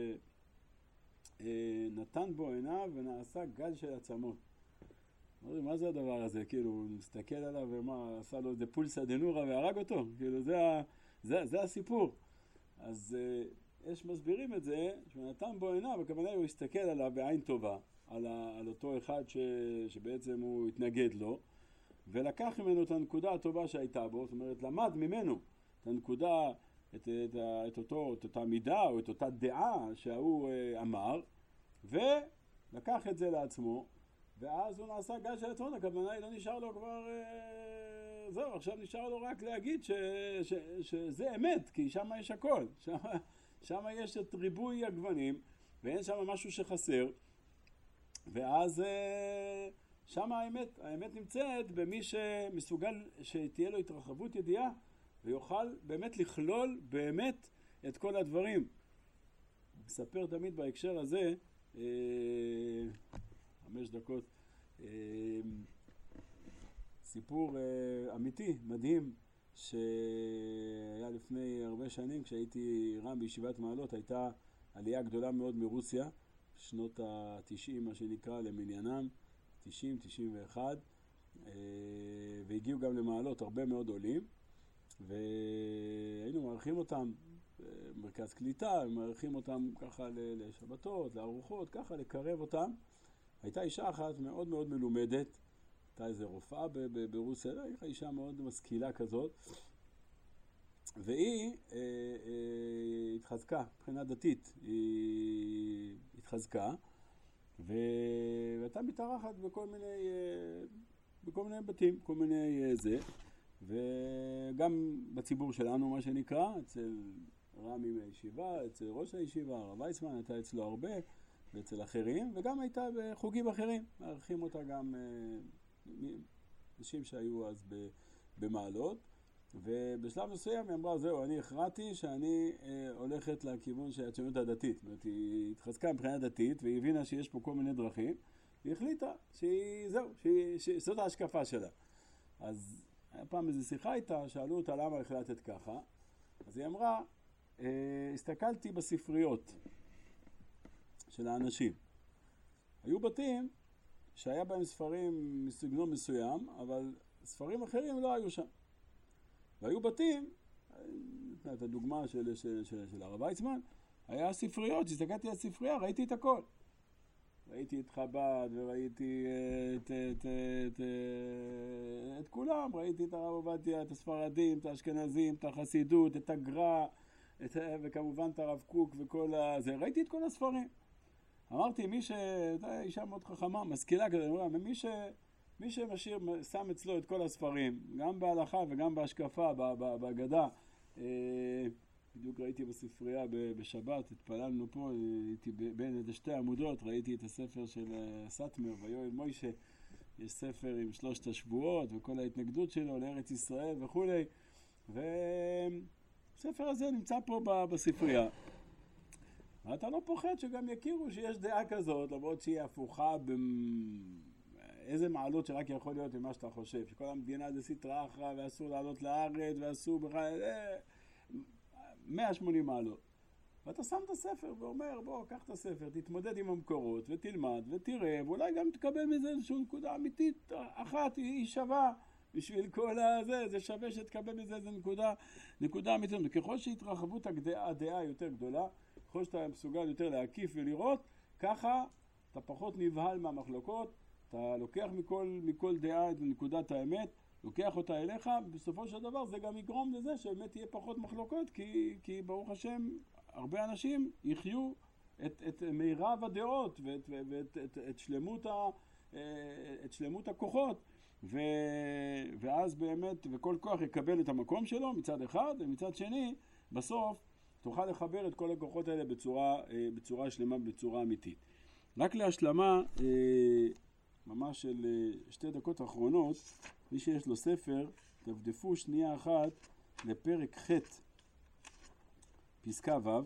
שנתן בו עיניו ונעשה גל של עצמות. אומרים, מה זה הדבר הזה? כאילו, הוא מסתכל עליו ומה, עשה לו איזה פולסא דנורא והרג אותו. כאילו, זה, זה, זה הסיפור. אז יש מסבירים את זה, שנתן בו עיניו, הכוונה הוא הסתכל עליו בעין טובה, על, ה, על אותו אחד ש, שבעצם הוא התנגד לו, ולקח ממנו את הנקודה הטובה שהייתה בו, זאת אומרת, למד ממנו את הנקודה, את, את, את, אותו, את אותה מידה או את אותה דעה שהוא אה, אמר, ולקח את זה לעצמו, ואז הוא נעשה גל של עצמו, הכוונה היא לא נשאר לו כבר, אה, זהו, עכשיו נשאר לו רק להגיד ש, ש, ש, שזה אמת, כי שם יש הכל, שם, שם יש את ריבוי הגוונים, ואין שם משהו שחסר, ואז אה, שם האמת, האמת נמצאת במי שמסוגל שתהיה לו התרחבות ידיעה, ויוכל באמת לכלול באמת את כל הדברים. מספר תמיד בהקשר הזה, אה, חמש דקות, אה, סיפור אה, אמיתי, מדהים, שהיה לפני הרבה שנים, כשהייתי רם בישיבת מעלות, הייתה עלייה גדולה מאוד מרוסיה, שנות ה-תשעים, מה שנקרא, למניינם, תשעים, תשעים ואחת, אה, והגיעו גם למעלות הרבה מאוד עולים, והיינו מערכים אותם מרכז קליטה, הם מארחים אותם ככה לשבתות, לארוחות, ככה לקרב אותם. הייתה אישה אחת מאוד מאוד מלומדת, הייתה איזו רופאה ברוסיה, הייתה אישה מאוד משכילה כזאת, והיא אה, אה, התחזקה, מבחינה דתית, היא התחזקה, והייתה מתארחת בכל מיני, אה, בכל מיני בתים, כל מיני אה, זה, וגם בציבור שלנו, מה שנקרא, אצל רמי מהישיבה, אצל ראש הישיבה, הרב ויצמן, הייתה אצלו הרבה, ואצל אחרים, וגם הייתה בחוגים אחרים, מארחים אותה גם אה, אנשים שהיו אז במעלות, ובשלב מסוים היא אמרה, זהו, אני הכרעתי שאני אה, הולכת לכיוון של הציונות הדתית. זאת אומרת, היא התחזקה מבחינה דתית, והיא הבינה שיש פה כל מיני דרכים, והיא החליטה שהיא, זהו, שהיא, שזאת ההשקפה שלה. אז היה פעם איזו שיחה איתה, שאלו אותה למה החלטת ככה, אז היא אמרה, אה, הסתכלתי בספריות של האנשים. היו בתים שהיה בהם ספרים מסגנון מסוים, אבל ספרים אחרים לא היו שם. והיו בתים, את הדוגמה של, של, של, של הרב ויצמן, היה ספריות, כשהסתכלתי על ספרייה, ראיתי את הכל. ראיתי את חב"ד, וראיתי את, את, את, את, את כולם, ראיתי את הרב עובדיה, את הספרדים, את האשכנזים, את החסידות, את הגר"א, את, וכמובן את הרב קוק וכל הזה, ראיתי את כל הספרים. אמרתי, מי ש... הייתה אישה מאוד חכמה, משכילה כזה, מי ש... מי שמשאיר, שם אצלו את כל הספרים, גם בהלכה וגם בהשקפה, בהגדה. בדיוק ראיתי בספרייה בשבת, התפללנו פה, הייתי בין איזה שתי עמודות, ראיתי את הספר של סטמר ויואל מוישה, יש ספר עם שלושת השבועות וכל ההתנגדות שלו לארץ ישראל וכו'. והספר הזה נמצא פה בספרייה. ואתה לא פוחד שגם יכירו שיש דעה כזאת, למרות שהיא הפוכה באיזה מעלות שרק יכול להיות ממה שאתה חושב, שכל המדינה זה סטרא אחרא ואסור לעלות לארץ ואסור בכלל מאה ושמונים מעלות. ואתה שם את הספר ואומר, בוא, קח את הספר, תתמודד עם המקורות ותלמד ותראה, ואולי גם תקבל מזה איזושהי נקודה אמיתית אחת, היא שווה בשביל כל הזה, זה שווה שתקבל מזה איזו נקודה, נקודה אמיתית. וככל שהתרחבות הדעה, הדעה יותר גדולה, ככל שאתה מסוגל יותר להקיף ולראות, ככה אתה פחות נבהל מהמחלוקות, אתה לוקח מכל, מכל דעה את נקודת האמת, לוקח אותה אליך, ובסופו של דבר זה גם יגרום לזה שבאמת יהיה פחות מחלוקות, כי, כי ברוך השם, הרבה אנשים יחיו את, את מירב הדעות ואת, ואת, את, את, שלמות ה, את שלמות הכוחות, ו, ואז באמת, וכל כוח יקבל את המקום שלו מצד אחד, ומצד שני, בסוף, תוכל לחבר את כל הכוחות האלה בצורה, בצורה שלמה, בצורה אמיתית. רק להשלמה, ממש של שתי דקות האחרונות, מי שיש לו ספר, תבדפו שנייה אחת לפרק ח' פסקה ו',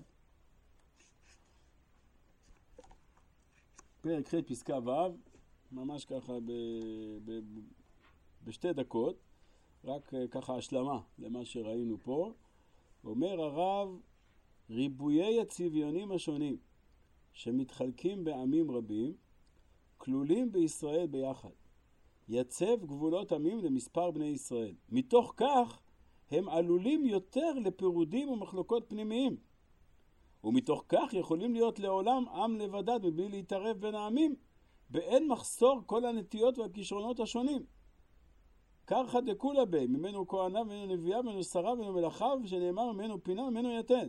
פרק ח' פסקה ו', ממש ככה ב, ב, בשתי דקות, רק ככה השלמה למה שראינו פה. אומר הרב, ריבויי הצביונים השונים שמתחלקים בעמים רבים, כלולים בישראל ביחד. יצב גבולות עמים למספר בני ישראל. מתוך כך הם עלולים יותר לפירודים ומחלוקות פנימיים. ומתוך כך יכולים להיות לעולם עם לבדד מבלי להתערב בין העמים, באין מחסור כל הנטיות והכישרונות השונים. קרחא דכולא בי, ממנו כהנה, ממנו נביאה, ממנו שרה, ממנו מלאכה, שנאמר ממנו פינה, ממנו יתד.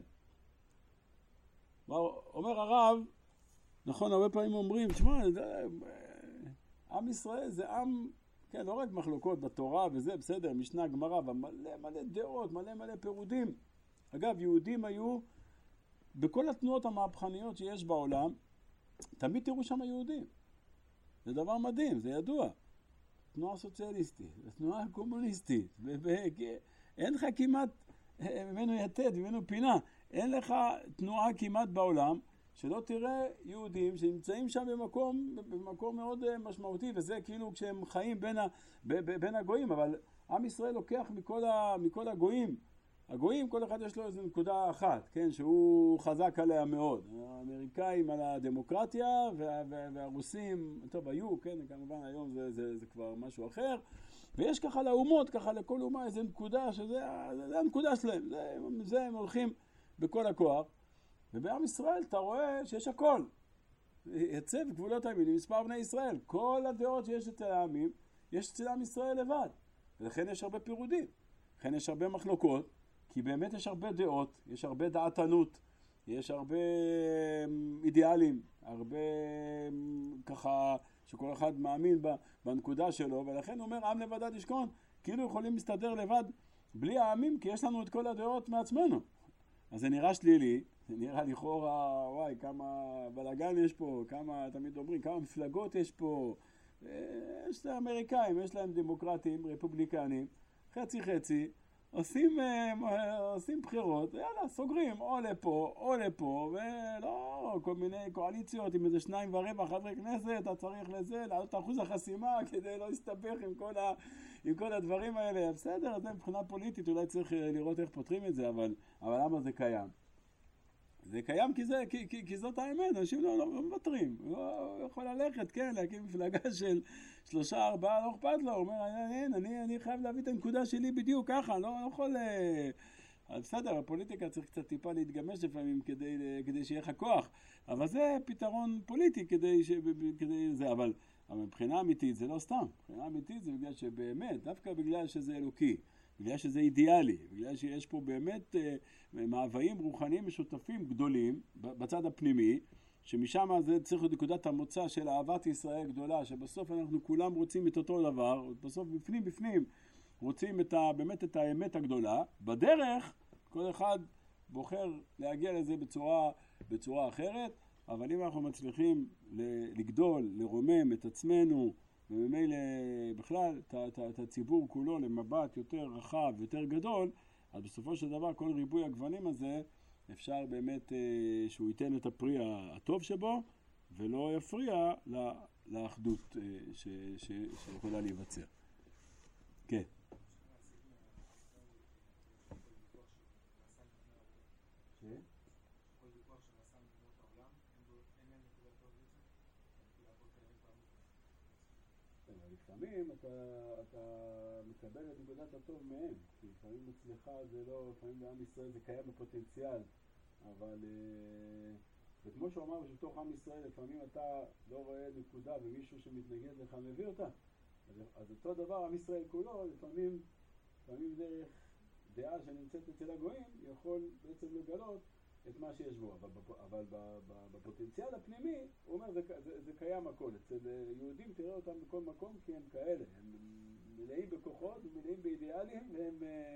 אומר הרב, נכון, הרבה פעמים אומרים, תשמע, עם ישראל זה עם, כן, לא רק מחלוקות בתורה וזה, בסדר, משנה גמרא, אבל מלא מלא דעות, מלא מלא פירודים. אגב, יהודים היו, בכל התנועות המהפכניות שיש בעולם, תמיד תראו שם יהודים. זה דבר מדהים, זה ידוע. תנועה סוציאליסטית, תנועה קומוניסטית, אין לך כמעט, ממנו יתד, ממנו פינה, אין לך תנועה כמעט בעולם, שלא תראה יהודים שנמצאים שם במקום, במקום מאוד משמעותי, וזה כאילו כשהם חיים בין, ה, ב, ב, בין הגויים, אבל עם ישראל לוקח מכל, ה, מכל הגויים, הגויים כל אחד יש לו איזו נקודה אחת, כן, שהוא חזק עליה מאוד, האמריקאים על הדמוקרטיה, וה, וה, והרוסים, טוב היו, כן, כמובן היום זה, זה, זה כבר משהו אחר, ויש ככה לאומות, ככה לכל אומה איזו נקודה, שזה זה הנקודה שלהם, זה, זה הם הולכים בכל הכוח, ובעם ישראל אתה רואה שיש הכל. יצב גבולות הימין עם מספר בני ישראל. כל הדעות שיש אצל העמים, יש אצל עם ישראל לבד. ולכן יש הרבה פירודים. לכן יש הרבה מחלוקות, כי באמת יש הרבה דעות, יש הרבה דעתנות, יש הרבה אידיאלים, הרבה ככה שכל אחד מאמין בנקודה שלו, ולכן הוא אומר, עם לבדד ישכון, כאילו יכולים להסתדר לבד בלי העמים, כי יש לנו את כל הדעות מעצמנו. אז זה נראה שלילי, זה נראה לכאורה, וואי, כמה בלגן יש פה, כמה, תמיד אומרים, כמה מפלגות יש פה. יש להם אמריקאים, יש להם דמוקרטים, רפובליקנים, חצי חצי, עושים, עושים בחירות, יאללה, סוגרים, או לפה, או לפה, ולא, כל מיני קואליציות עם איזה שניים ורבע חברי כנסת, אתה צריך לזה, לעלות את אחוז החסימה כדי לא להסתבך עם כל, ה, עם כל הדברים האלה. בסדר, אז זה מבחינה פוליטית, אולי צריך לראות איך פותרים את זה, אבל, אבל למה זה קיים? זה קיים כי, זה, כי, כי, כי זאת האמת, אנשים לא, לא, לא מוותרים, לא יכול ללכת, כן, להקים מפלגה של שלושה, ארבעה, לא אכפת לו, הוא אומר, אין, אני, אני חייב להביא את הנקודה שלי בדיוק ככה, לא, לא יכול... בסדר, הפוליטיקה צריך קצת טיפה להתגמש לפעמים כדי, כדי שיהיה לך כוח, אבל זה פתרון פוליטי כדי, ש, כדי זה, אבל, אבל מבחינה אמיתית זה לא סתם, מבחינה אמיתית זה בגלל שבאמת, דווקא בגלל שזה אלוקי, בגלל שזה אידיאלי, בגלל שיש פה באמת אה, מאוויים רוחניים משותפים גדולים בצד הפנימי, שמשם זה צריך להיות נקודת המוצא של אהבת ישראל גדולה, שבסוף אנחנו כולם רוצים את אותו דבר, בסוף בפנים בפנים רוצים את ה, באמת את האמת הגדולה, בדרך כל אחד בוחר להגיע לזה בצורה, בצורה אחרת, אבל אם אנחנו מצליחים לגדול, לרומם את עצמנו, וממילא בכלל את הציבור כולו למבט יותר רחב, יותר גדול, אז בסופו של דבר כל ריבוי הגוונים הזה אפשר באמת אה, שהוא ייתן את הפרי הטוב שבו ולא יפריע לה, לאחדות אה, ש, ש, שיכולה להיווצר. כן. ש? לפעמים אתה, אתה מקבל את נקודת הטוב מהם, כי לפעמים אצלך זה לא, לפעמים בעם ישראל זה קיים בפוטנציאל, אבל וכמו שהוא אמר שבתוך עם ישראל לפעמים אתה לא רואה נקודה ומישהו שמתנגד לך מביא אותה, אז, אז אותו דבר עם ישראל כולו לפעמים, לפעמים דרך דעה שנמצאת אצל הגויים יכול בעצם לגלות את מה שיש בו, אבל, אבל בפוטנציאל הפנימי, הוא אומר, זה, זה, זה קיים הכל. אצל יהודים תראה אותם בכל מקום כי הם כאלה, הם מלאים בכוחות ומלאים באידיאלים, והם,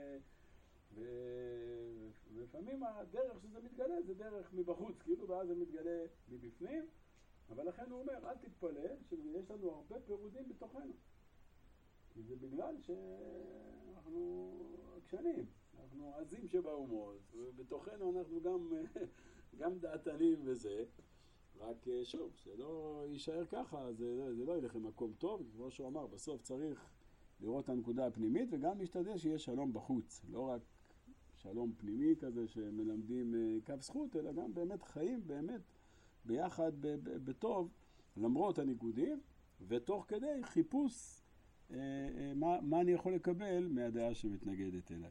ולפעמים הדרך שזה מתגלה זה דרך מבחוץ, כאילו ואז זה מתגלה מבפנים, אבל לכן הוא אומר, אל תתפלא שיש לנו הרבה פירודים בתוכנו. כי זה בגלל שאנחנו עקשנים. אנחנו עזים שבאומות, ובתוכנו אנחנו גם, גם דעתנים וזה, רק שוב, שלא יישאר ככה, זה, זה לא ילך למקום טוב, כמו שהוא אמר, בסוף צריך לראות את הנקודה הפנימית, וגם להשתדל שיהיה שלום בחוץ, לא רק שלום פנימי כזה שמלמדים קו זכות, אלא גם באמת חיים, באמת ביחד בטוב, למרות הניגודים, ותוך כדי חיפוש מה, מה אני יכול לקבל מהדעה שמתנגדת אליי.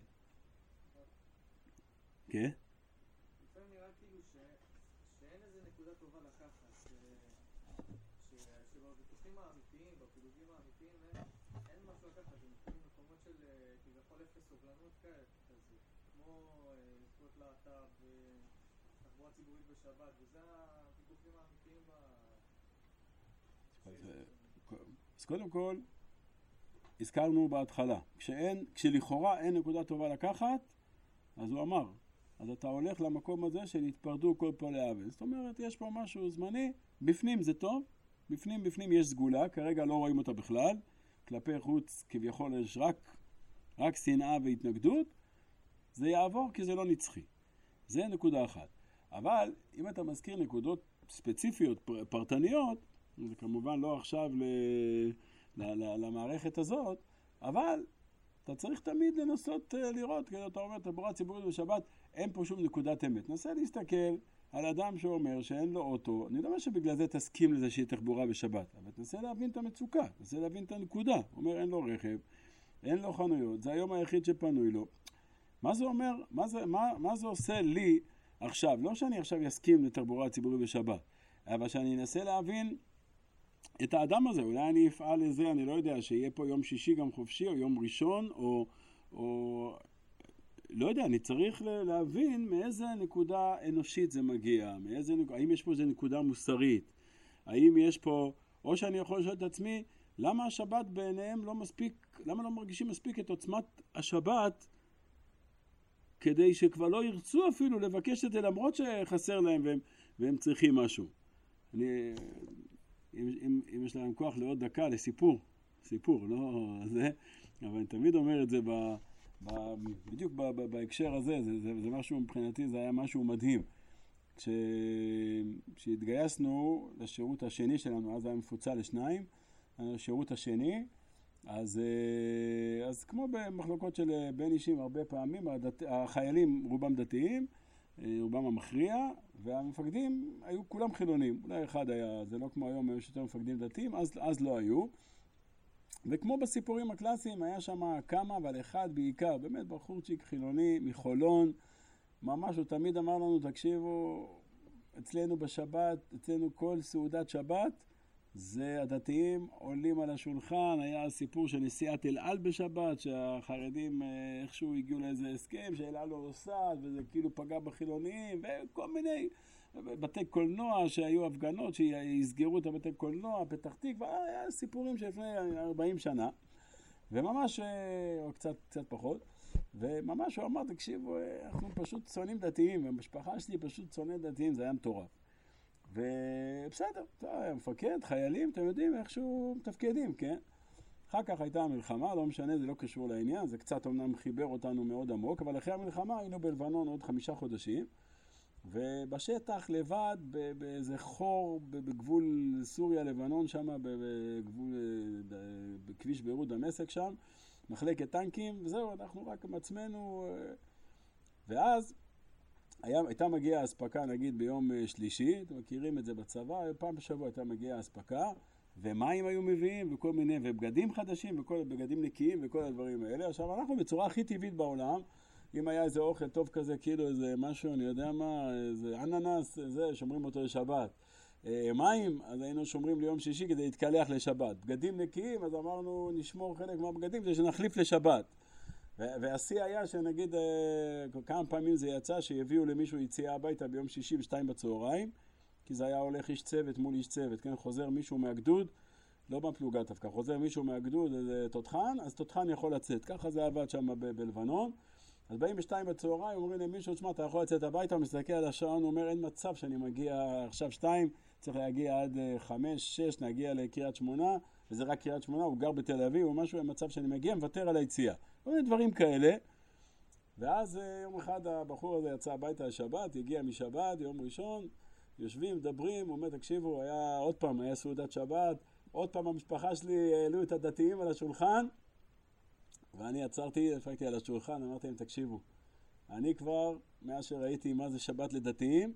כן? לפעמים נראה כאילו שאין איזה נקודה טובה לקחת, שבוויכוחים האמיתיים, בפילוגים האמיתיים, אין משהו לקחת, זה מתחילים מקומות של כביכול אפס סובלנות כזה, כמו זכויות להט"ב ותחבורה ציבורית בשבת, וזה הוויכוחים האמיתיים ב... אז קודם כל, הזכרנו בהתחלה, כשאין, כשלכאורה אין נקודה טובה לקחת, אז הוא אמר, אז אתה הולך למקום הזה של התפרדו כל פועלי האוון. זאת אומרת, יש פה משהו זמני, בפנים זה טוב, בפנים בפנים יש סגולה, כרגע לא רואים אותה בכלל, כלפי חוץ כביכול יש רק, רק שנאה והתנגדות, זה יעבור כי זה לא נצחי. זה נקודה אחת. אבל אם אתה מזכיר נקודות ספציפיות, פרטניות, זה כמובן לא עכשיו ל, ל, ל, למערכת הזאת, אבל אתה צריך תמיד לנסות לראות, כי אתה אומר, תחבורה ציבורית בשבת, אין פה שום נקודת אמת. נסה להסתכל על אדם שאומר שאין לו אוטו, אני לא אומר שבגלל זה תסכים לזה שהיא תחבורה בשבת, אבל תנסה להבין את המצוקה, תנסה להבין את הנקודה. הוא אומר, אין לו רכב, אין לו חנויות, זה היום היחיד שפנוי לו. מה זה אומר, מה זה, מה, מה זה עושה לי עכשיו, לא שאני עכשיו אסכים לתחבורה ציבורית בשבת, אבל שאני אנסה להבין את האדם הזה. אולי אני אפעל לזה, אני לא יודע, שיהיה פה יום שישי גם חופשי, או יום ראשון, או, או לא יודע, אני צריך להבין מאיזה נקודה אנושית זה מגיע, מאיזה, האם יש פה איזו נקודה מוסרית, האם יש פה, או שאני יכול לשאול את עצמי, למה השבת בעיניהם לא מספיק, למה לא מרגישים מספיק את עוצמת השבת, כדי שכבר לא ירצו אפילו לבקש את זה, למרות שחסר להם והם, והם צריכים משהו. אני, אם, אם, אם יש להם כוח לעוד דקה לסיפור, סיפור, לא זה, אבל אני תמיד אומר את זה ב, ב, בדיוק ב, ב, בהקשר הזה, זה, זה, זה משהו מבחינתי, זה היה משהו מדהים. כש, כשהתגייסנו לשירות השני שלנו, אז היה מפוצל לשניים, השירות השני, אז, אז כמו במחלוקות של בין אישים הרבה פעמים, הדת, החיילים רובם דתיים, רובם המכריע, והמפקדים היו כולם חילונים. אולי אחד היה, זה לא כמו היום, היו יותר מפקדים דתיים, אז, אז לא היו. וכמו בסיפורים הקלאסיים, היה שם כמה, אבל אחד בעיקר, באמת בחורצ'יק חילוני מחולון, ממש הוא תמיד אמר לנו, תקשיבו, אצלנו בשבת, אצלנו כל סעודת שבת, זה הדתיים עולים על השולחן. היה סיפור של נסיעת אל על בשבת, שהחרדים איכשהו הגיעו לאיזה הסכם, שאל על לא נוסעת, וזה כאילו פגע בחילוניים, וכל מיני בתי קולנוע שהיו הפגנות, שיסגרו את הבתי קולנוע, פתח תקווה, היה סיפורים שלפני ארבעים שנה, וממש, או קצת, קצת פחות, וממש הוא אמר, תקשיבו, אנחנו פשוט שונאים דתיים, והמשפחה שלי פשוט שונאת דתיים, זה היה מטורף. ובסדר, מפקד, חיילים, אתם יודעים איכשהו מתפקדים, כן? אחר כך הייתה המלחמה, לא משנה, זה לא קשור לעניין, זה קצת אומנם חיבר אותנו מאוד עמוק, אבל אחרי המלחמה היינו בלבנון עוד חמישה חודשים, ובשטח לבד, באיזה חור, בגבול סוריה-לבנון שם, בגבול, בכביש ביירות דמשק שם, מחלקת טנקים, וזהו, אנחנו רק עם עצמנו, ואז היה, הייתה מגיעה הספקה, נגיד ביום שלישי, אתם מכירים את זה בצבא, פעם בשבוע הייתה מגיעה הספקה, ומים היו מביאים, וכל מיני, ובגדים חדשים, וכל בגדים נקיים, וכל הדברים האלה. עכשיו, אנחנו בצורה הכי טבעית בעולם, אם היה איזה אוכל טוב כזה, כאילו איזה משהו, אני יודע מה, איזה אננס, זה, שומרים אותו לשבת. מים, אז היינו שומרים ליום שישי כדי להתקלח לשבת. בגדים נקיים, אז אמרנו, נשמור חלק מהבגדים כדי שנחליף לשבת. והשיא היה שנגיד כמה פעמים זה יצא שיביאו למישהו יציאה הביתה ביום שישי ושתיים בצהריים, כי זה היה הולך איש צוות מול איש צוות, כן? חוזר מישהו מהגדוד, לא בפלוגה דווקא, חוזר מישהו מהגדוד, זה תותחן, אז תותחן יכול לצאת. ככה זה עבד שם ב- בלבנון. אז באים בשתיים בצהריים, אומרים למישהו, תשמע, אתה יכול לצאת הביתה, הוא מסתכל על השעון, הוא אומר, אין מצב שאני מגיע עכשיו שתיים, צריך להגיע עד חמש, שש, נגיע לקריית שמונה, וזה רק קריית שמונה, הוא גר בתל אביב, או משהו, אין מצב שאני מגיע, מוותר על היציאה. כל מיני דברים כאלה. ואז יום אחד הבחור הזה יצא הביתה לשבת, הגיע משבת, יום ראשון, יושבים, מדברים, הוא אומר, תקשיבו, היה עוד פעם, היה סעודת שבת, עוד פעם המשפחה שלי העלו את הדתיים על השולחן, ואני עצרתי, דפקתי על השולחן, אמרתי להם, תקשיבו, אני כבר, מאז שראיתי מה זה שבת לדתיים,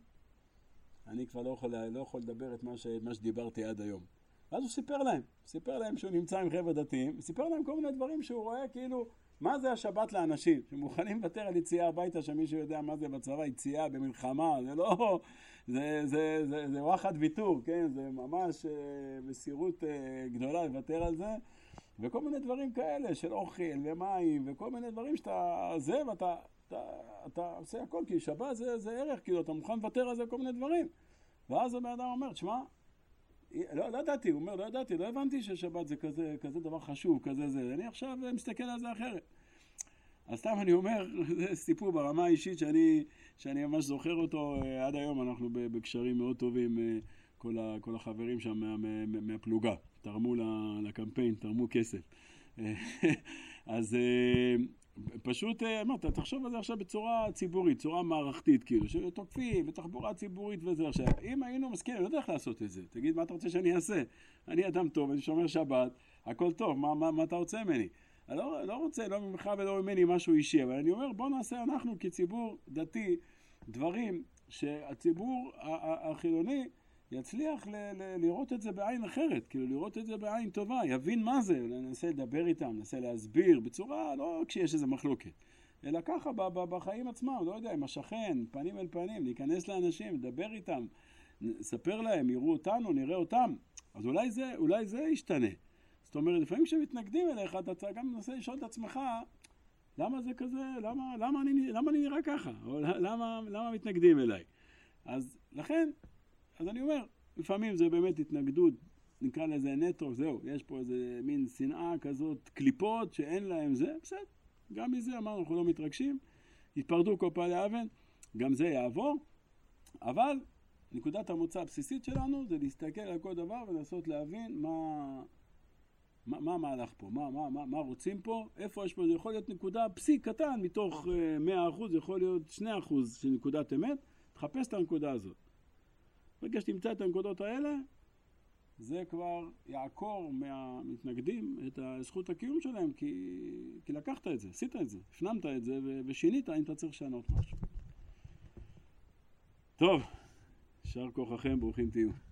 אני כבר לא יכול, לא יכול לדבר את מה, ש, מה שדיברתי עד היום. ואז הוא סיפר להם, סיפר להם שהוא נמצא עם חבר'ה דתיים, סיפר להם כל מיני דברים שהוא רואה כאילו, מה זה השבת לאנשים, שמוכנים לוותר על יציאה הביתה, שמישהו יודע מה זה בצבא, יציאה במלחמה, זה לא, זה, זה, זה, זה וואחד ויתור, כן, זה ממש אה, מסירות אה, גדולה לוותר על זה, וכל מיני דברים כאלה של אוכל ומים, וכל מיני דברים שאתה, זה, ואתה, אתה, אתה עושה הכל, כי שבת זה, זה ערך, כאילו, אתה מוכן לוותר על זה כל מיני דברים. ואז הבן אדם אומר, תשמע, לא, לא ידעתי, הוא אומר, לא ידעתי, לא הבנתי ששבת זה כזה, כזה דבר חשוב, כזה זה, אני עכשיו מסתכל על זה אחרת. אז סתם אני אומר, זה סיפור ברמה האישית שאני, שאני ממש זוכר אותו, עד היום אנחנו בקשרים מאוד טובים, כל, ה, כל החברים שם מה, מה, מהפלוגה, תרמו לקמפיין, תרמו כסף. אז פשוט, מה, תחשוב על זה עכשיו בצורה ציבורית, צורה מערכתית, כאילו, שתוקפים, בתחבורה ציבורית וזה. עכשיו, אם היינו מסכים, אני לא יודע איך לעשות את זה. תגיד, מה אתה רוצה שאני אעשה? אני אדם טוב, אני שומר שבת, הכל טוב, מה, מה, מה אתה רוצה ממני? אני לא, לא רוצה, לא ממך ולא ממני משהו אישי, אבל אני אומר, בוא נעשה אנחנו כציבור דתי, דברים שהציבור החילוני יצליח ל- ל- לראות את זה בעין אחרת, כאילו לראות את זה בעין טובה, יבין מה זה, ננסה לדבר איתם, ננסה להסביר, בצורה, לא כשיש איזו מחלוקת, אלא ככה ב- ב- בחיים עצמם, לא יודע, עם השכן, פנים אל פנים, להיכנס לאנשים, לדבר איתם, ספר להם, יראו אותנו, נראה אותם. אז אולי זה, אולי זה ישתנה. זאת אומרת, לפעמים כשמתנגדים אליך, אתה גם מנסה לשאול את עצמך, למה זה כזה, למה, למה, אני, למה אני נראה ככה? או למה, למה מתנגדים אליי? אז לכן, אז אני אומר, לפעמים זה באמת התנגדות, נקרא לזה נטו, זהו, יש פה איזה מין שנאה כזאת, קליפות שאין להם זה, בסדר. גם מזה אמרנו, אנחנו לא מתרגשים, התפרדו כל פעלי אבן, גם זה יעבור, אבל נקודת המוצא הבסיסית שלנו זה להסתכל על כל דבר ולנסות להבין מה, מה, מה המהלך פה, מה, מה, מה, מה רוצים פה, איפה יש פה, זה יכול להיות נקודה פסיק קטן, מתוך מאה אחוז, זה יכול להיות שני אחוז של נקודת אמת, תחפש את הנקודה הזאת. ברגע שתמצא את הנקודות האלה, זה כבר יעקור מהמתנגדים את זכות הקיום שלהם, כי, כי לקחת את זה, עשית את זה, הפנמת את זה ושינית אם אתה צריך לשנות משהו. טוב, שאר כוחכם, ברוכים תהיו.